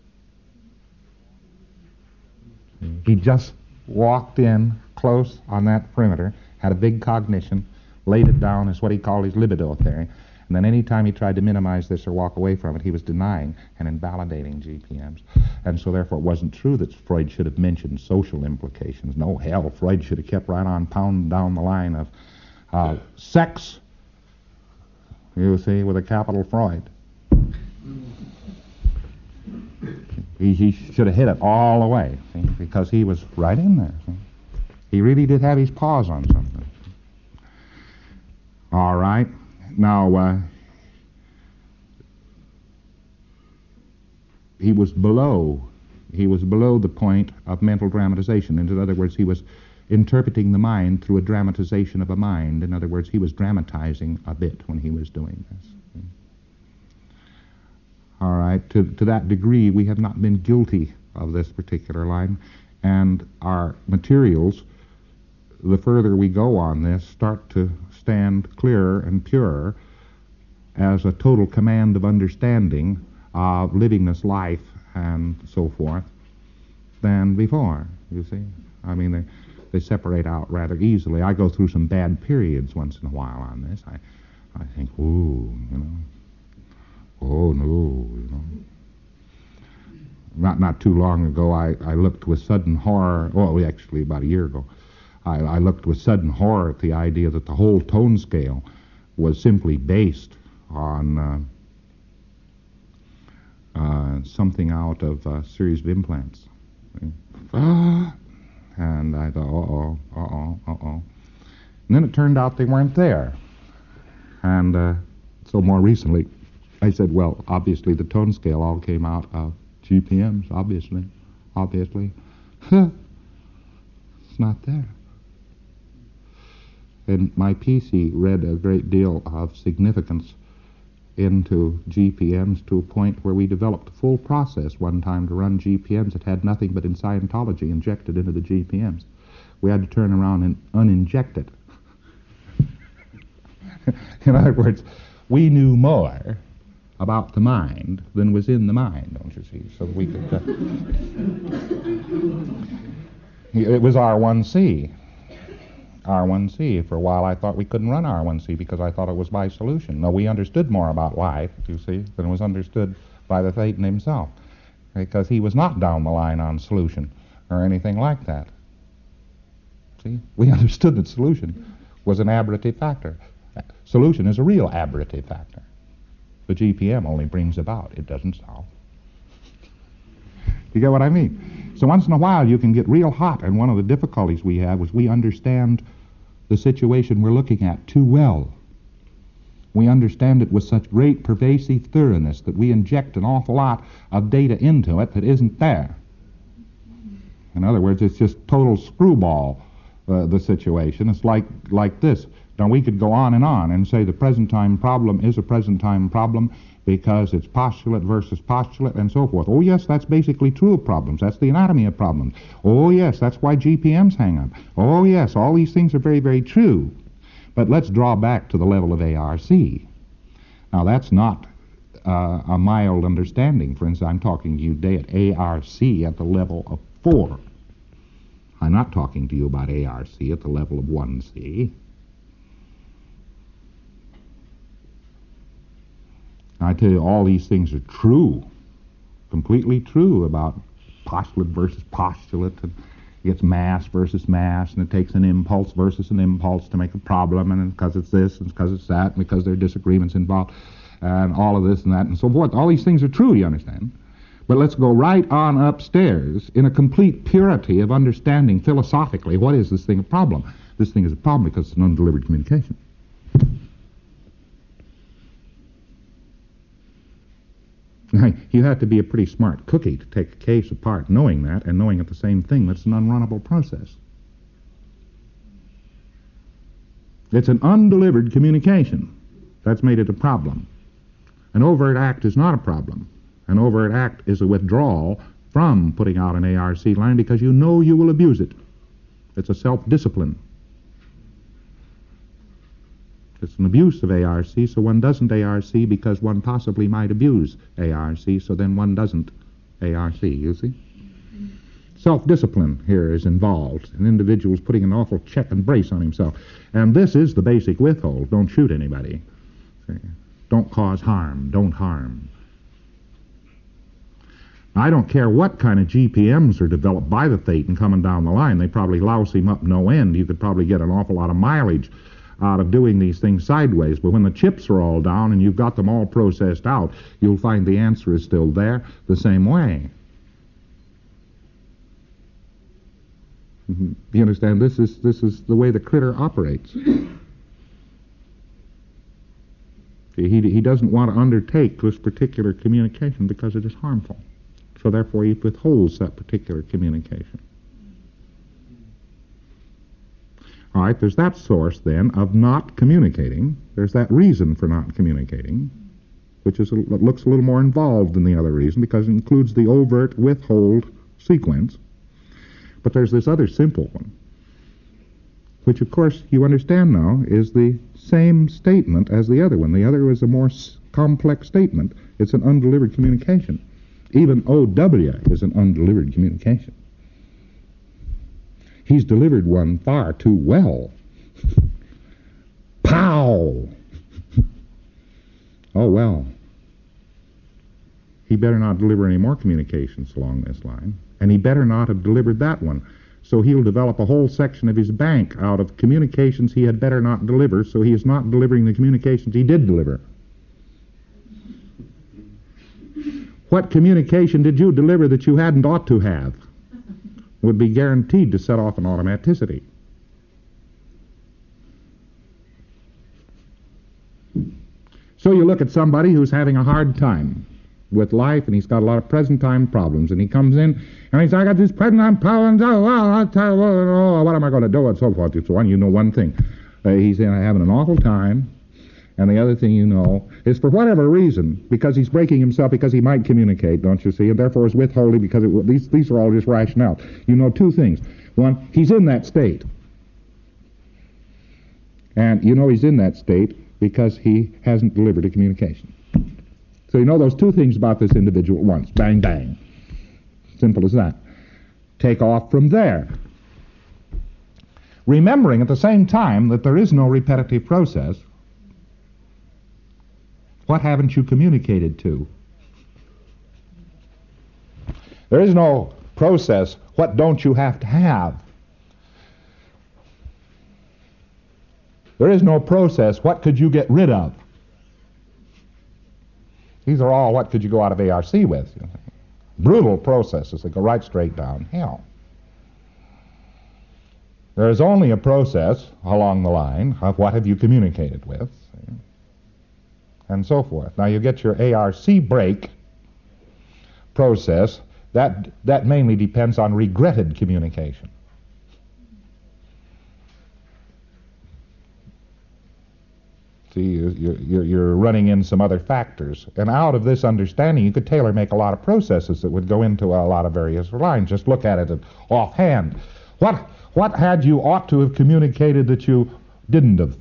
[SPEAKER 2] He just walked in close on that perimeter, had a big cognition, laid it down as what he called his libido theory, and then any time he tried to minimize this or walk away from it, he was denying and invalidating G P Ms. And so therefore it wasn't true that Freud should have mentioned social implications. No, hell, Freud should have kept right on pounding down the line of uh, sex, you see, with a capital Freud. He, he should have hit it all the way, see, because he was right in there. See. He really did have his paws on something. All right. Now, uh, he was below, he was below the point of mental dramatization. In other words, he was interpreting the mind through a dramatization of a mind. In other words, he was dramatizing a bit when he was doing this. All right, to, to that degree, we have not been guilty of this particular line, and our materials, the further we go on this, start to stand clearer and purer as a total command of understanding of living this life and so forth than before, you see. I mean, they, they separate out rather easily. I go through some bad periods once in a while on this. I, I think, ooh, you know, oh, no, you know. Not not too long ago, I, I looked with sudden horror, oh, actually about a year ago, I, I looked with sudden horror at the idea that the whole tone scale was simply based on uh, uh, something out of a series of implants. And I thought, uh-oh, uh-oh, uh-oh. And then it turned out they weren't there. And uh, so more recently, I said, well, obviously the tone scale all came out of G P Ms, obviously, obviously. It's not there. And my P C read a great deal of significance into G P Ms to a point where we developed a full process one time to run G P Ms that had nothing but in Scientology injected into the G P Ms. We had to turn around and uninject it. In other words, we knew more about the mind than was in the mind, don't you see, so that we could... Uh, it was R one C. R one C. For a while I thought we couldn't run R one C because I thought it was by solution. No, we understood more about life, you see, than was understood by the Thetan himself, because he was not down the line on solution or anything like that. See, we understood that solution was an aberrative factor. Solution is a real aberrative factor. The G P M only brings about, it doesn't solve. You get what I mean? So once in a while you can get real hot, and one of the difficulties we have is we understand the situation we're looking at too well. We understand it with such great pervasive thoroughness that we inject an awful lot of data into it that isn't there. In other words, it's just total screwball, uh, the situation. It's like, like this. Now, we could go on and on and say the present time problem is a present time problem because it's postulate versus postulate and so forth. Oh, yes, that's basically true of problems. That's the anatomy of problems. Oh, yes, that's why G P Ms hang up. Oh, yes, all these things are very, very true. But let's draw back to the level of A R C. Now, that's not uh, a mild understanding. For instance, I'm talking to you today at A R C at the level of four. I'm not talking to you about A R C at the level of one C. I tell you, all these things are true, completely true about postulate versus postulate, and it's mass versus mass, and it takes an impulse versus an impulse to make a problem, and because it's this, and because it's that, and because there are disagreements involved, and all of this and that, and so forth. All these things are true, you understand? But let's go right on upstairs in a complete purity of understanding philosophically what is this thing a problem. This thing is a problem because it's an undelivered communication. You have to be a pretty smart cookie to take a case apart knowing that and knowing at the same thing that's an unrunnable process. It's an undelivered communication. That's made it a problem. An overt act is not a problem. An overt act is a withdrawal from putting out an A R C line because you know you will abuse it. It's a self-discipline. It's an abuse of A R C, so one doesn't A R C because one possibly might abuse A R C, so then one doesn't A R C, you see? Self-discipline here is involved. An individual is putting an awful check and brace on himself. And this is the basic withhold. Don't shoot anybody. See? Don't cause harm. Don't harm. I don't care what kind of G P Ms are developed by the Thetan coming down the line. They probably louse him up no end. You could probably get an awful lot of mileage out of doing these things sideways. But when the chips are all down and you've got them all processed out, you'll find the answer is still there the same way. Mm-hmm. You understand? This is, this is the way the critter operates. He, he doesn't want to undertake this particular communication because it is harmful. So therefore he withholds that particular communication. All right, there's that source then of not communicating. There's that reason for not communicating, which is a, looks a little more involved than the other reason because it includes the overt withhold sequence. But there's this other simple one, which of course you understand now is the same statement as the other one. The other is a more s- complex statement. It's an undelivered communication. Even O W is an undelivered communication. He's delivered one far too well. Pow! Oh, well. He better not deliver any more communications along this line, and he better not have delivered that one. So he'll develop a whole section of his bank out of communications he had better not deliver, so he is not delivering the communications he did deliver. What communication did you deliver that you hadn't ought to have? Would be guaranteed to set off an automaticity. So you look at somebody who's having a hard time with life, and he's got a lot of present time problems, and he comes in, and he says, I got these present time problems, oh, well, I'll tell you, oh, what am I going to do, and so forth, and so on. You know one thing. Uh, he's having an awful time, and the other thing you know is for whatever reason, because he's breaking himself, because he might communicate, don't you see, and therefore is withholding because it, these, these are all just rationale. You know two things. One, he's in that state. And you know he's in that state because he hasn't delivered a communication. So you know those two things about this individual at once. Bang, bang. Simple as that. Take off from there. remembering at the same time that there is no repetitive process, what haven't you communicated to? There is no process. What don't you have to have? There is no process. What could you get rid of? These are all what could you go out of A R C with. You know? Brutal processes that go right straight down hell. There is only a process along the line of what have you communicated with, see, and so forth. Now you get your A R C break process. That, that mainly depends on regretted communication. See, you're, you're, you're running in some other factors. And out of this understanding, you could tailor-make a lot of processes that would go into a lot of various lines. Just look at it offhand. What, what had you ought to have communicated that you didn't have?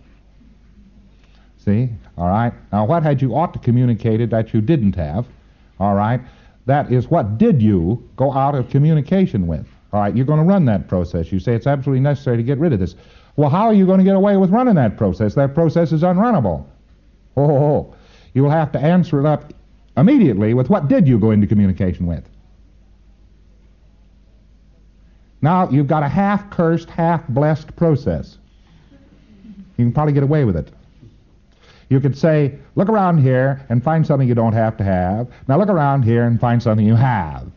[SPEAKER 2] See? All right? Now, what had you ought to communicated that you didn't have? All right? That is, what did you go out of communication with? All right, you're going to run that process. You say it's absolutely necessary to get rid of this. Well, how are you going to get away with running that process? That process is unrunnable. Oh, oh, oh. You will have to answer it up immediately with what did you go into communication with? Now, you've got a half-cursed, half-blessed process. You can probably get away with it. You could say, look around here and find something you don't have to have. Now look around here and find something you have.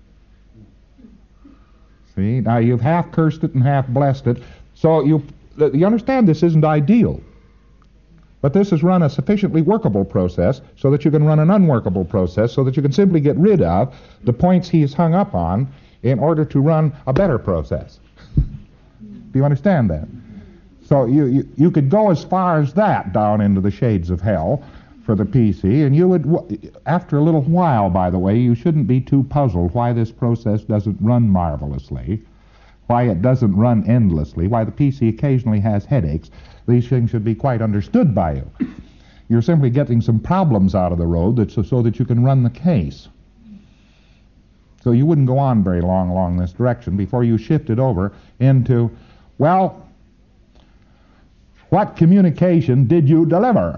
[SPEAKER 2] See? Now you've half cursed it and half blessed it. So you, you understand this isn't ideal. But this has run a sufficiently workable process so that you can run an unworkable process so that you can simply get rid of the points he's hung up on in order to run a better process. Do you understand that? So you, you, you could go as far as that down into the shades of hell for the P C, and you would, after a little while, by the way, you shouldn't be too puzzled why this process doesn't run marvelously, why it doesn't run endlessly, why the P C occasionally has headaches. These things should be quite understood by you. You're simply getting some problems out of the road that's so, so that you can run the case. So you wouldn't go on very long along this direction before you shifted over into, well, what communication did you deliver?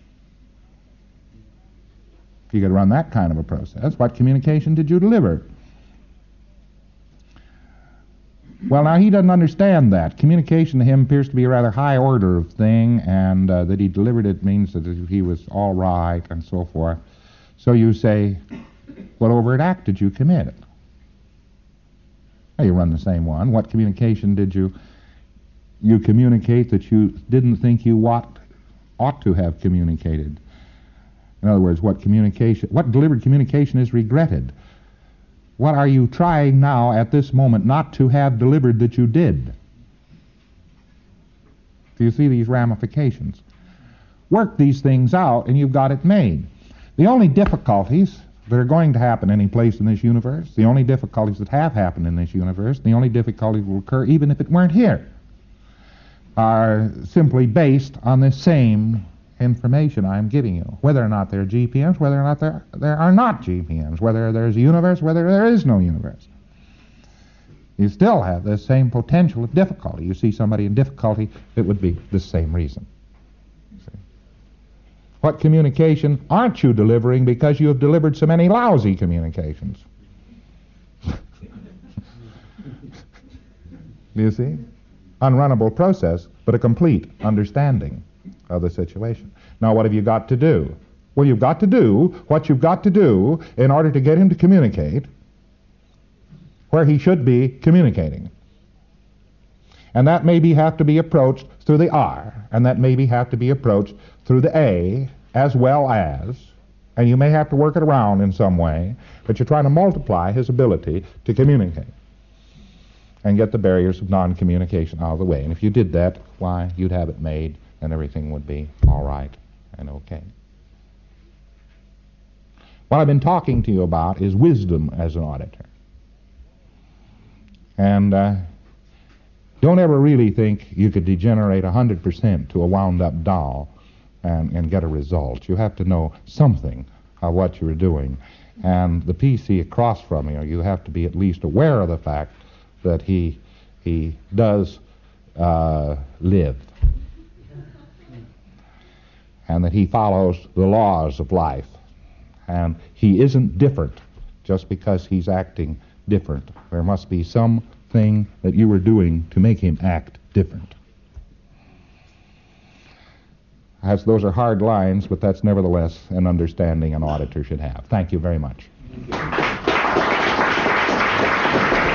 [SPEAKER 2] You could run that kind of a process. What communication did you deliver? Well, now he doesn't understand that. Communication to him appears to be a rather high order of thing, and uh, that he delivered it means that he was all right and so forth. So you say, what overt act did you commit? Well, you run the same one. What communication did you you communicate that you didn't think you ought, ought to have communicated? In other words, what communication, what delivered communication is regretted? What are you trying now at this moment not to have delivered that you did? Do you see these ramifications? Work these things out and you've got it made. The only difficulties that are going to happen any place in this universe, the only difficulties that have happened in this universe, the only difficulties will occur even if it weren't here, are simply based on the same information I'm giving you. Whether or not there are G P Ms, whether or not there, there are not G P Ms, whether there's a universe, whether there is no universe. You still have the same potential of difficulty. You see somebody in difficulty, it would be the same reason. See? What communication aren't you delivering because you have delivered so many lousy communications? Do you see? Unrunnable process, but a complete understanding of the situation. Now, what have you got to do? Well, you've got to do what you've got to do in order to get him to communicate where he should be communicating. And that maybe have to be approached through the R, and that maybe have to be approached through the A, as well as, and you may have to work it around in some way, but you're trying to multiply his ability to communicate and get the barriers of non-communication out of the way. And if you did that, why, you'd have it made, and everything would be all right and okay. What I've been talking to you about is wisdom as an auditor. And uh, don't ever really think you could degenerate one hundred percent to a wound-up doll and, and get a result. You have to know something of what you're doing. And the P C across from you, you have to be at least aware of the fact that he he does uh, live. And that he follows the laws of life. And he isn't different just because he's acting different. There must be something that you were doing to make him act different. As those are hard lines, but that's nevertheless an understanding an auditor should have. Thank you very much.